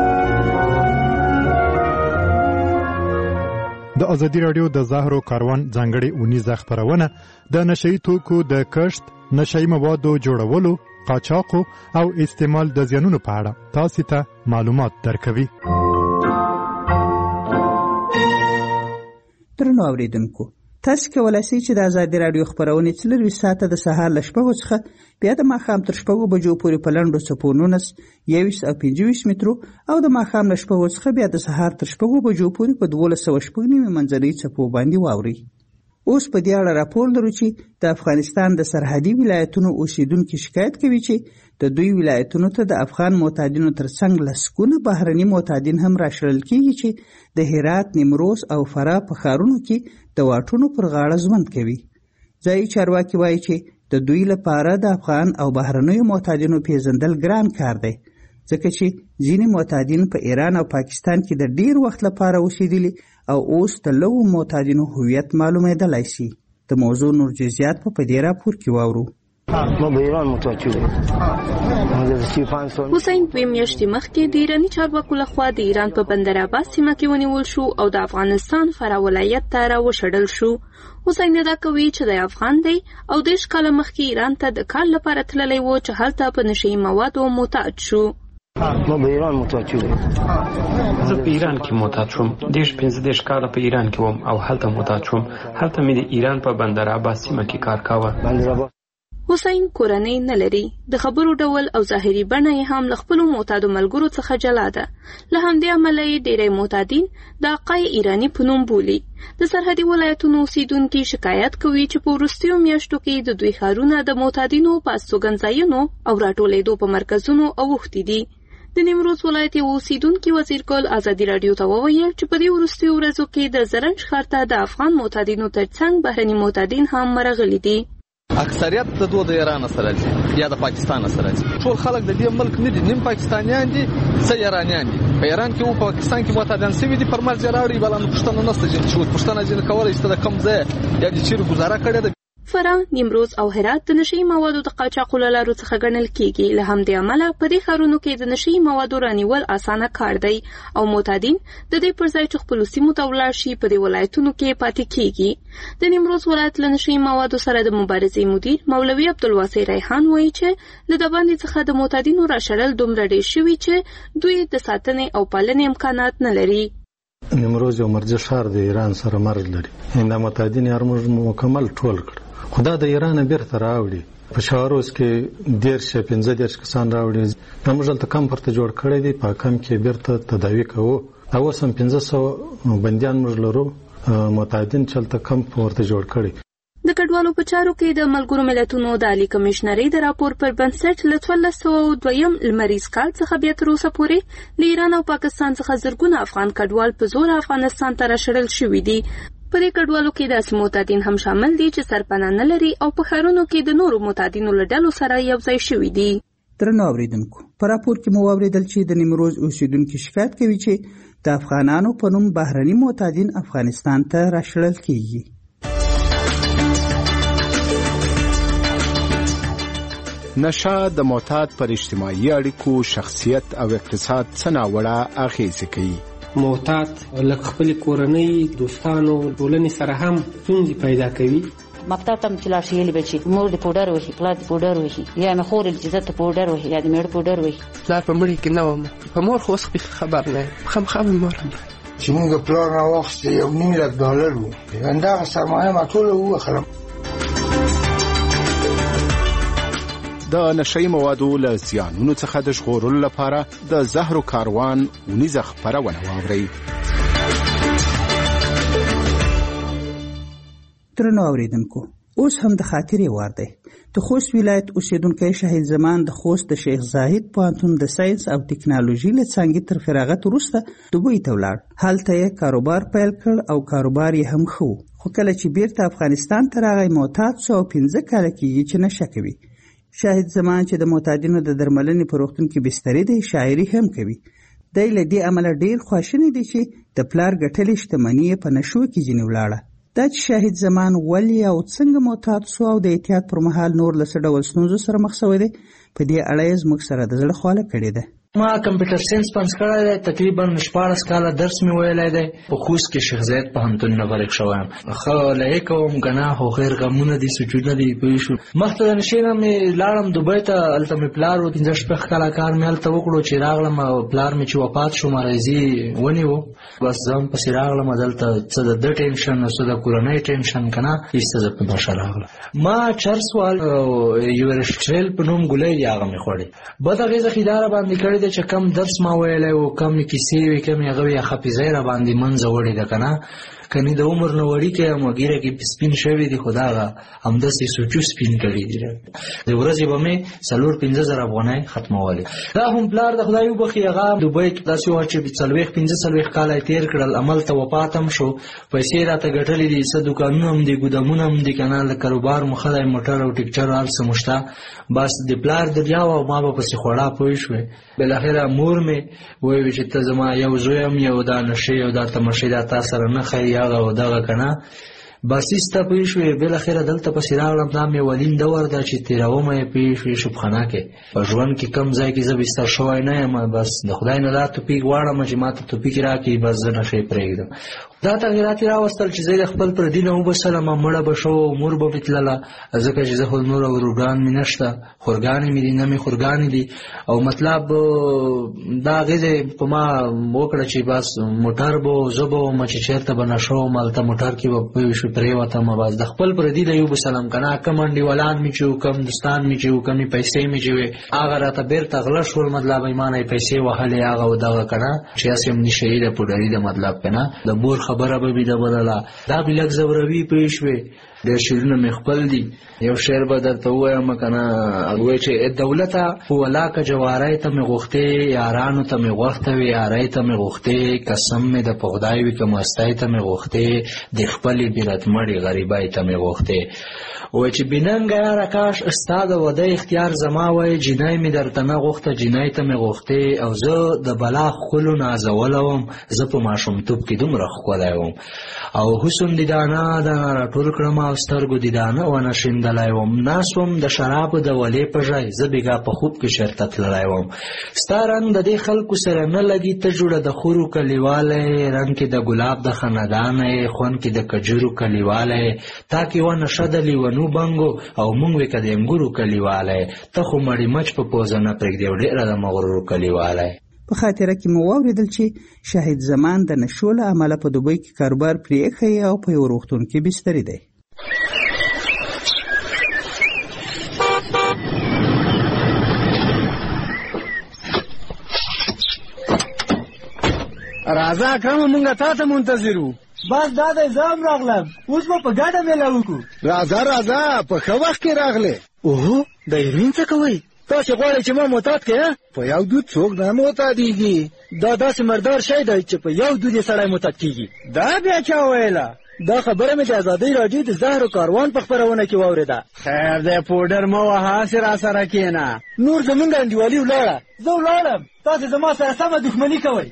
د ازادي رادیو د زهرو کاروان ځانګړي اونیزه خبرونه د نشئی توکو د کښت، نشئی موادو جوړولو، قاچاق او استعمال د زیانونو په اړه تاسو ته معلومات درکوي. درنو اوریدونکو، تاسو کولی شئ چې د ازادي راډیو خپرونې 24 ساعته د سهار له 6 څخه بیا د ماښام تر 6 بجو پورې په لنډو څپو 19, 21 او 25 مترو او د ماښام له 6 څخه بیا د سهار تر 6 بجو پورې په 1290 منځنۍ څپو باندې واورئ. اوس په دې اړه راپور لرو چې د افغانستان د سرحدي ولایتونو اوسیدونکي شکایت کوي چې د دوی ولایتونو ته د افغان معتادینو ترڅنګ لسګونه بهرني معتادین هم راشړل کیږي چې د هرات، نیمروز او فراه په ښارونو کې د واټونو پر غاړه ژوند کوي. ځایي چارواکي وایي چې د دوی لپاره د افغان او بهرنیو معتادینو پیژندل ګران کار دی، ځکه چې ځینې معتادین په ایران او پاکستان کې د ډیر وخت لپاره اوسېدلي او اوس د لوو معتادینو هویت معلومېدلی شي. د موضوع نور جزئیات په دې راپور کې واورو. ما به ایران متوجه وم. حسین 2 میاشتې مخکې د ایراني چارواکو لخوا د ایران په بندر عباس سیمه کې ونیول شو او د افغانستان فراه ولایت ته راوشړل شو. حسین ادعا کوي چې د افغان دی او 10 کاله مخکې ایران ته د کار لپاره تللی و چې هلته په نشهیي موادو معتاد شو. ما به ایران متوجه وم. زه په ایران کې معتاد شوم. 15 کاله په ایران کې وم او هلته معتاد شوم. هلته مې د ایران په بندر عباس سیمه کې کار کاوه. حسین کورنۍ نه لري. د خبرو ډول او ظاهري بڼه یې هم له خپلو معتادو ملګرو څخه جلا ده. له همدې امله یې ډېری معتادین د آقای ایراني په نوم بولي. د سرحدي ولایتونو اوسیدونکي شکایت کوي چې په وروستیو میاشتو کې د دوی ښارونه د معتادینو په استوګنځایونو او راټولېدو په مرکزونو اوښتي دي. د نیمروز ولایت یو اوسیدونکي وزیر ګل ازادي راډیو ته وویل چې په دې وروستیو ورځو کې د زرنج ښار ته د افغان معتادینو ترڅنګ بهرني معتادین هم مرغلي دي. اکثریت د دوه د ایران سره دي یا د پاکستان سره دي. ټول خلک د دې ملک نه دي، نیم پاکستانیان دي، څه ایرانیان دي. په ایران کې او پاکستان کې معتادان سوي دي، پر مرز راوړي بلانه پښتنه نشته چې پښتنه ځین کولای شي د کم ځای یا د چیر گزاره کړي ده. فراه، نیمروز او هرات د نشهیي موادو د قاچاقو له لارو څخه ګڼل کیږي. له همدې امله په دې ښارونو کې د نشهیي موادو رانیول اسانه کار دی او معتادین د دې پر ځای چې خپلو سیمو ته ولاړ شي په دې ولایتونو کې پاتې کیږي. د نیمروز ولایت له نشهیي موادو سره د مبارزې مدیر مولوي عبدالواسع ریحان وایي چې له د باندې څخه د معتادینو راشړل دومره ډېر شوي چې دوی د ساتنې او پالنې امکانات نه لري. نیمروز یو مرکزي ښار د ایران سره مرز لري. دا معتادین یې موږ مکمل ټول کړ. خدا د ایران بیرته راوړي. په شاروز کې 15 کسان راوړي. موږ دلته کم پرته جوړ کړی دی. په کم کې بیرته تداوی کوو. اوس هم 1500 بندیان موږ لرو. معتادین چلته کم پورته جوړ کړی. د کډوالو په چارو کې د ملګرو ملتونو د عالی کمشنرۍ د راپور پر بنسټ له 1402 لمریز کال څخه بیا تر اوسه پورې له ایران او پاکستان څخه زرګونه افغان کډوال په زور افغانستان ته راشړل شوي دي. په دې کډوالو کې داسې معتادین هم شامل دي چې سرپناه نه لري او په ښارونو کې د نورو معتادینو له ډلو سره یو ځای شوي دي. درنو اوریدونکو، په راپور کې مو واورېدل چې د نیمروز اوسیدونکي شکایت کوي چې د افغانانو په نوم بهرني معتادین افغانستان ته راشړل کیږي. نشه د معتاد پر اجتماعي اړیکو، شخصیت او اقتصاد څه ناوړه اغیزې کوي. معتاد لکه خپل کورنۍ، دوستانو، ټولنې سره هم ستونزې پیدا کوي. مکتب ته چې لاړ شي یې به چې مور دې پوډر وهي، پلار دې پوډر وهي، یا مې خور چې زه ته پوډر وهي یا دې مېړه پوډر وهي. پلار په مړي کې نه وم، په مور خو اوس خبر نه یم، خامخا مې مور هم چې موږ پلار راواخیستې $1.5 لک وو. همدغه سرمایه ما ټوله ووښلم. د نشهیي موادو له زیانونو څخه د ژغورلو لپاره د زهرو کاروان اونیزه خپرونه واورئ. درنو اوریدونکو، اوس هم د خاطرې وار دی. د خوست ولایت اوسیدونکی شهید زمان د خوست د شیخ زاهد پوهنتون د ساینس او ټکنالوژي له څانګې تر فراغت وروسته دوبۍ ته ولاړ. هلته یې کاروبار پیل کړ او کاروبار یې هم ښه و. خو کله چې بیرته افغانستان ته راغی معتاد شو او 15 کاله کېږي چې نشه کوي. شاهد زمان چې د معتادینو د درملنې په روغتون کې بسترې دی، شاعري هم کوي. دی له دې امله ډېر خواشینی دی چې د پلار ګټلې شتمني یې په نشو کې ځینې ولاړه. دا چې شاهد زمان ولې او څنګه معتاد شو او د احتیاط پر مهال نور له څه ډول ستونزو سره مخ شوی دی، په دې اړه یې زموږ سره د زړه خواله کړې ده. ما کمپیوټر ساينس پنځ کړی دی، تقریبا 14 کاله درس مې ویلی دی. په خوست کې شیخ زاید پوهنتون نه فارغ شوی یم. ښه لایق وم که نه، خو خیر غمونه دي، سوچونه دي، پوه شو. مخته د نشې نه مې لاړم دوبۍ ته، هلته مې پلار و 15 کاله کار مې هلته وکړو. چې راغلم پلار مې چې وفات شو مرضي ونیو، بس زه هم پسې راغلم. دلته څه د ده ټینشن او څه د کورنۍ ټینشن که نه، ایسته زه په نشه راغلم. ما چرس وال یورشټریل په نوم ګولۍ دي، هغه مې خوړې. بد اغېزه خیداره باندې کړې ده چې کم درس ما ویلی و، کم کیسې وې، کم هغه وې، حافظه یې را باندې منځه وړې ده که نه. کنی د عمر نه وړیکې یم، ږیره کې سپین شوي دي، خو دا هغه همداسې سوچو سپین کړي دي. د ورځې به مې 4-5 افغانۍ ختمولې. دا هم پلار د خدای وبخښي، هغه دوبۍ کې داسې وه چې 40-45 کاله یې تېر کړل، عمل ته وفات هم شو. پیسې راته ګټلې دي، څه دوکانونه هم دي، ګودامونه هم دي که نه، له کاروبار مو ښه دی، موټر او ټکچر هر څه مو شته. بس د پلار دریا وه او ما به پسې خوړه، پوه شوې. بالاخره مور مې وویل چې ته زما یو زوی یم، یو دا نشې او دا تماشې دا تا سره نه ښایي هغه او دغه که نه. بس ایسته پوه شوې. بالاخره دلته پسې راغلم. دا مې ولین دور ده چې تېرومه یې، پوه شوې، شبخانه کې په ژوند کې کم ځای کې زه بستر شوی نه یم. بس د خدای نه دا توفیق غواړم چې ما ته توفیق راکړي، بس زه نشې پرېږدم. دا تغیرات یې راوستل چې زه د خپل پردي نه وبسلم، مړه به شو، مور به مې تلله، ځکه چې زه خو نور ورورګان مې نشته، خورګانې مې دي، نه مې خورګانې دي. او مطلب دا اغېزې په ما وکړه چې بس موټر به زه به وم چې چېرته به نشه وم، هلته موټر کې به پوه شو پرېوتم. بس د خپل پردي نه یې وبسلم که نه. کم انډیوالان مې چې وو، کم دوستان مې چې وو، کمې پیسې مې چې وې، هغه راته بېرته غله شول. مطلب ایمانه یې پیسې وهلې هغه او دغه که نه، چې هسې هم نشهیي ده، پوډري ده، مطلب که نه. د مور خبره به وي د بدله، دا به لږ زوروي، پوه شوې. ډېر شعرونه مې خپل دي. یو شعر به درته ووایم که نه، وایي چې دولته ولاکه جواری ته مې غوښتې، یارانو ته مې غوښته وي، یارۍ ته مې غوښتې، قسم مې د په خدای وي که مستۍ ته مې غوښتې، د خپلې بیرتمړې غریبۍ ته مې غوښتې. وایي چې بېننګه یاره کاش ستا د واده اختیار زما وای، جینۍ مې درته نه غوښته، جینۍ ته مې غوښتې، او زه د بلا ښکلو نازولی وم، زه په ماشومتوب کې دومره ښکلی وم. او حسن دې دانه دانه راټول کړم او سترګو دې دانه ونه شیندلی وم. ناست وم د شرابو د ولې په ژای، زه بېګا په خوب کې چېرته تللی وم. ستا رنګ د دې خلکو سره نه لګي، ته جوړه د خورو کلیوالی، رنګ کې د ګلاب د خندانه، خوند کې د کجورو کلیوالی، تا کې و نشه د لیونو بنګو او مونږ وې که د انګورو کلیوالی، ته خو مړی مچ په پوزه نه پرېږدې او ډېره د مغرورو کلیوالی. په خاطره کې مو واورېدل چې شاهد زمان د نشو له امله په دوبۍ کې کاروبار پرې ایښی او په یو روغتون کې بستري دی. راځه اکرمه، مونږ تا ته منتظر وو. بس دا دی، زه هم راغلم، اوس به په ګډه میله وکړو. راځه په ښه وخت کې راغلې. اوهو، د ایرین څه کوئ؟ تاسې غواړئ چې ما معتاد کړې؟ په یو دود څوک نه معتادېږي. دا داسې مردار شی دی چې په یو دود یې سړی معتاد کېږي. دا بیا چا ویله؟ دا خبره مې د ازادۍ راډیو د زهرو کاروان په خپرونه کې واورېده. خیر دی، پوډر مه وهه، هسې راسره کښېنه. نور زمونږ انډیوالي ولاړه. زه ولاړم، تاسې زما سره سمه دښمني کوئ.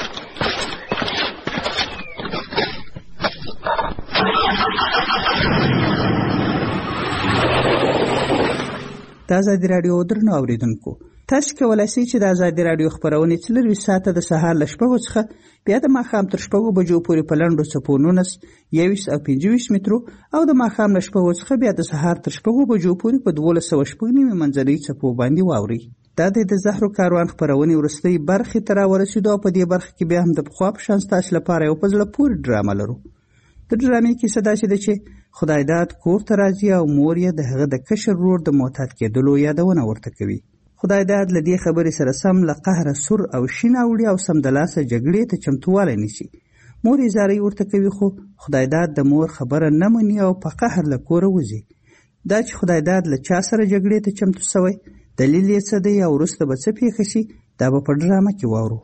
د ازادي راډیو درنو اورېدونکو، تاسو کولی شئ چې د ازادي راډیو خپرونې 24 ساعته د سهار له 6 څخه بیا د ماښام تر 6 بجو پورې په لنډو څپو 19, 21 او 25 مترو او د ماښام له 6 څخه بیا د سهار تر 6 بجو پورې په 1290 منځنۍ څپو باندې واورئ. دا د زهرو کاروان خپرونې وروستۍ برخې ته راورسېدو او په دې برخه کې بیا هم د پخوا په شان ستاسو لپاره یو په زړه پورې ډرامه لرو. د ډرامې کیسه داسې ده چې خدای داد کور ته راځي او مور یې د هغه د کشر ورور د معتاد کېدلو یادونه ورته کوي. خدای داد له دې خبرې سره سم له قهره سور او شین اوړي او سمدلاسه جګړې ته چمتووالی نیسي. مور یې زارۍ ورته کوي، خو خدای داد د مور خبره نه مني او په قهر له کوره وځي. دا چې خدای داد له چا سره جګړې ته چمتو سوی، دلیل یې څه دی او وروسته به څه پېښه شي، دا به په ډرامه کې واورو.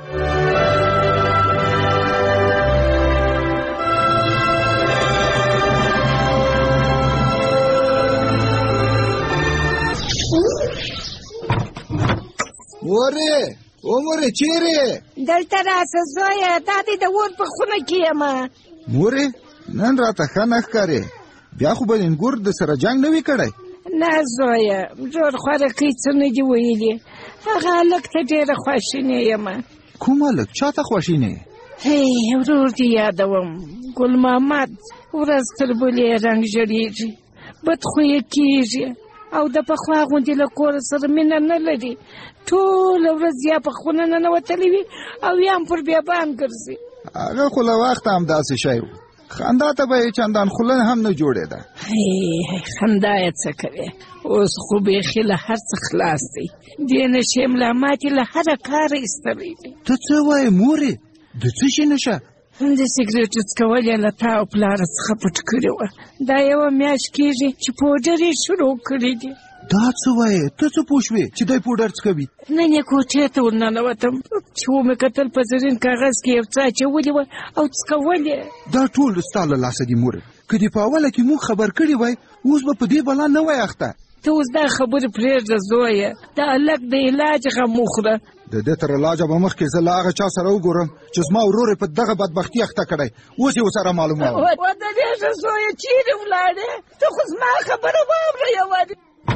مورې چیرې؟ دلته راسه زویه، دا دې د اور په خونه کې یم. مورې نن راته ښه نه ښکارې، بیا خو به انګور د سره جنګ نه وي کړی؟ نه زویه، جوړ خوارکۍ څه نه دي ویلي. هغه هلک ته ډېره خواشینې یم. کوم هلک؟ چا ته خواشینې؟ ورور دې یادوم، ګل محمد. ورځ تر بلې رنګ ژړېږي، بدخویه کېږي او د پخوا غوندې له کور سره مینه نه لري. ټوله ورځ یا په خونه ننوتلی وي او یا هم پر بیابان ګرځي. هغه خو له وخته همداسې شی و. خندا ته به یې چندان خوله هم نه جوړېده. خندا یې څه کوي، اوس خو بیخي له هر څه خلاص دی. دې نشې ملا ماتې له هره کاره ایستلی دی. ته څه وایې مورې؟ د څه شي نشه؟ د سګرېټو څکول یې له تا او پلاره څخه پټ کړي وه. دا یوه میاشت کېږي چې پوډر یې شروع کړي دي. دا څه وایې؟ ته څه پوه شوې چې دی پوډر څکوي؟ نن یې کوټې ته ورننوتم چې ومې کتل په زرین کاغذ کې یو څه اچولي وه او څکول یې. دا ټول ستا له لاسه دي مورې. که دې په اوله کې موږ خبر کړي وای اوس به په دې بلا نه وای اخته. ته اوس دا خبرې پرېږده زویه، دا هلک د علاج غم وخوره. د دې تر علاجه به مخکې زه له هغه چا سره وګورم چې زما ورور یې په دغه بدبختي اخته کړی. اوس یې ورسره معلوموم. ودرېږه زویه، چیرې ولاړې؟ ته خو زما خبره واوره یوازې.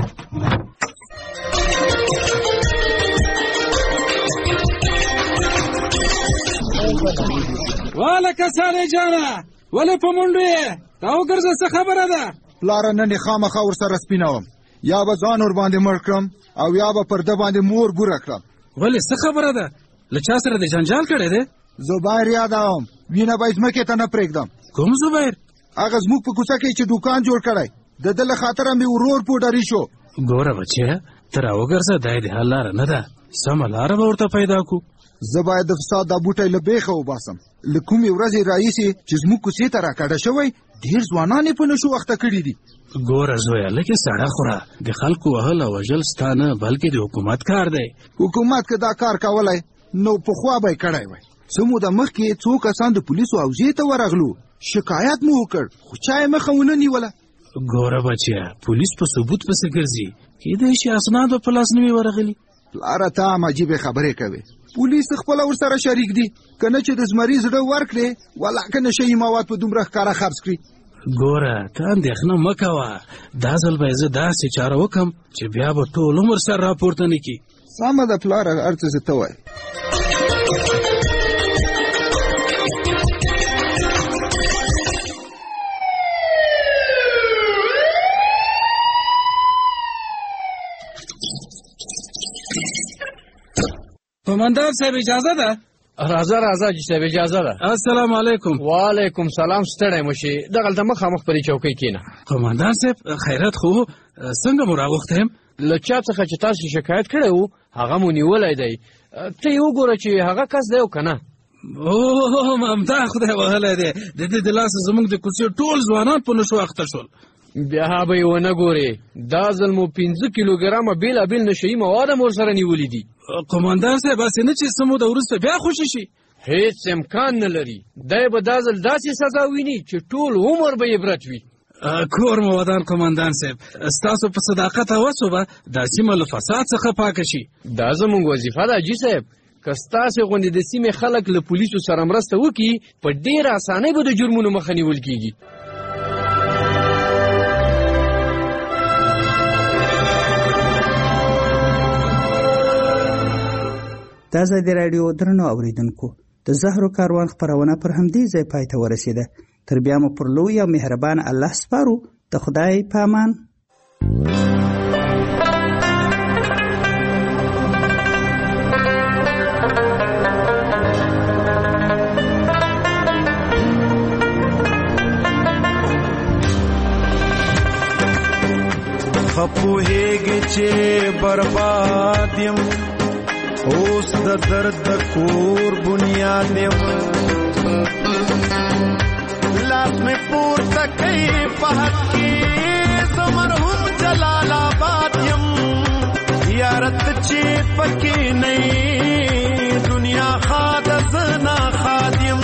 واله کسانې جانه، ولې په منډو یې؟ راوګرځه، څه خبره ده؟ پلاره نن یې خامخا ورسره سپینوم، یا به ځان ورباندې مړ کړم او یا به پر ده باندې مور ګوره کړم. ولې څه خبره ده؟ له چا سره دې جنجال کړی دی؟ زبیر یادوم، وینه به یې ځمکې ته نه پرېږدم. کوم زبیر؟ هغه زموږ په کوڅه کې چې دوکان جوړ کړی، د ده له خاطره مې ورور پوډري شو. ګوره بچیه، ته راوګرځه، دا یې د حل لاره نه ده. سمه لاره به ورته پیدا کړو. زه باید د فساد دا بوټی له بیخه وباسم. له کومې ورځې راهیسې چې زموږ کوڅې ته راکډه شوی، ډېر ځوانان یې په نشو اخته کړي دي. ګوره زویه، لږې سړه خوره. د خلکو وهل او وژل ستا نه بلکې د حکومت کار دی. حکومت که دا کار کولی نو پخوا به یې کړی وی. څه موده مخکې څو کسان د پولیسو حوزې ته ورغلو، شکایت مو وکړ، خو چا یې مخه ونه نیوله. ګوره بچیه، پولیس په ثبوت پسې ګرځي، کېدای شي اسنادو په لاس نه وي ورغلي. پلاره ته هم عجیبې خبرې کوې. پولیس خپله ورسره شریک دي، که نه چې د زمري زړه ورکړې ولاکه نشهیي مواد په دومره ښکاره خرڅ کړي. ګوره ته اندېښنه مه کوه، دا ځل به یې زه داسې چاره وکړم چې بیا به ټول عمر سر راپورته نه کړي. سمه ده پلاره، هر څه زه ته وایې. قومندان صاحب اجازه ده؟ راځه راځه جی صاحب، اجازه ده. السلام علیکم. وعلیکم سلام. ستړی مه شې، دغلته مخامخ په دې چوکۍ کښېنه. قومندان صاحب خیرات خو څنګه مو راغوښتی یم؟ له چا څخه چې تاسو شکایت کړی و هغه مو نیولی دی. ته یې وګوره چې هغه کس دی او که نه. اوه ممتا خدای وهلی دی، د دې د لاسه زموږ د کوڅې ټول ځوانان په نشو اخته شول. بیا به یې ونه ګورې، دا ځل مو 5 کیلوګرامه بېلابېل نشهیي مواد هم ورسره نیولي دي. قومندان صاحب هسې نه چې څه موده وروسته بیا خوشي شي؟ هیڅ امکان نه لري. دی به دا ځل داسې سزا ویني چې ټول عمر به یې عبرت وي. کور مو ودان قومندان صاحب، ستاسو په صداقت او هڅو به دا سیمه له فساد څخه پاکه شي. دا زموږ وظیفه ده حاجي صاحب. که ستاسې غوندې د سیمې خلک له پولیسو سره مرسته وکړي، په ډېره اسانۍ به د جرمونو مخه نیول کېږي. د ازادي راډیو درنو اوریدونکو، د زهرو کاروان خپرونه پر همدې ځای پای ته ورسېده. تر بیا مو پر لوی او مهربان الله سپارو. د خدای په امان. خپوهیږي چې برباد یم، اوس د درد د کور بنیاد یم. لاس مې پورته کوي په حق کې زه مرحوم جلال آباد یم. یارت چې پکې نه یې دنیا ښاد زه ناښاد یم.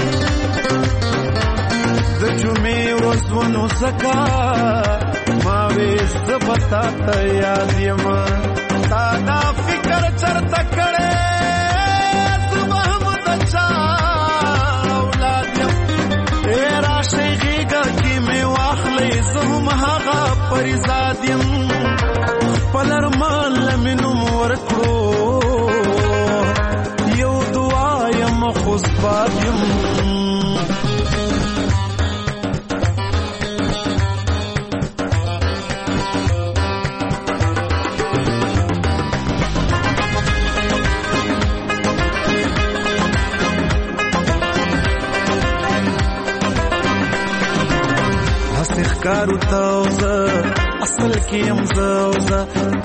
د جمعې ورځ ونو ځکه ما وې زه به تا ته یاد یم. تا دا فکر چرته کړی زه به هم د چا اولاد یم. ای راشئ غېږه کې مې واخلئ، زه هم هغه پریزاد یم. خپل ارمان له مې نوم ورکړو اوس باد یم کارو تاوزه اصل کیم زوزه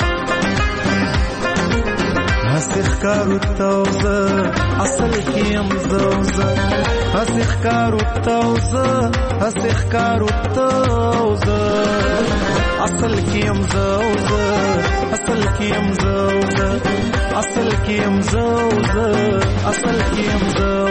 هسیخ کارو تاوزه اصل کیم زوزه هسیخ کارو تاوزه هسیخ کارو تاوزه اصل کیم زوزه اصل کیم زوزه اصل کیم زوزه اصل کیم زوزه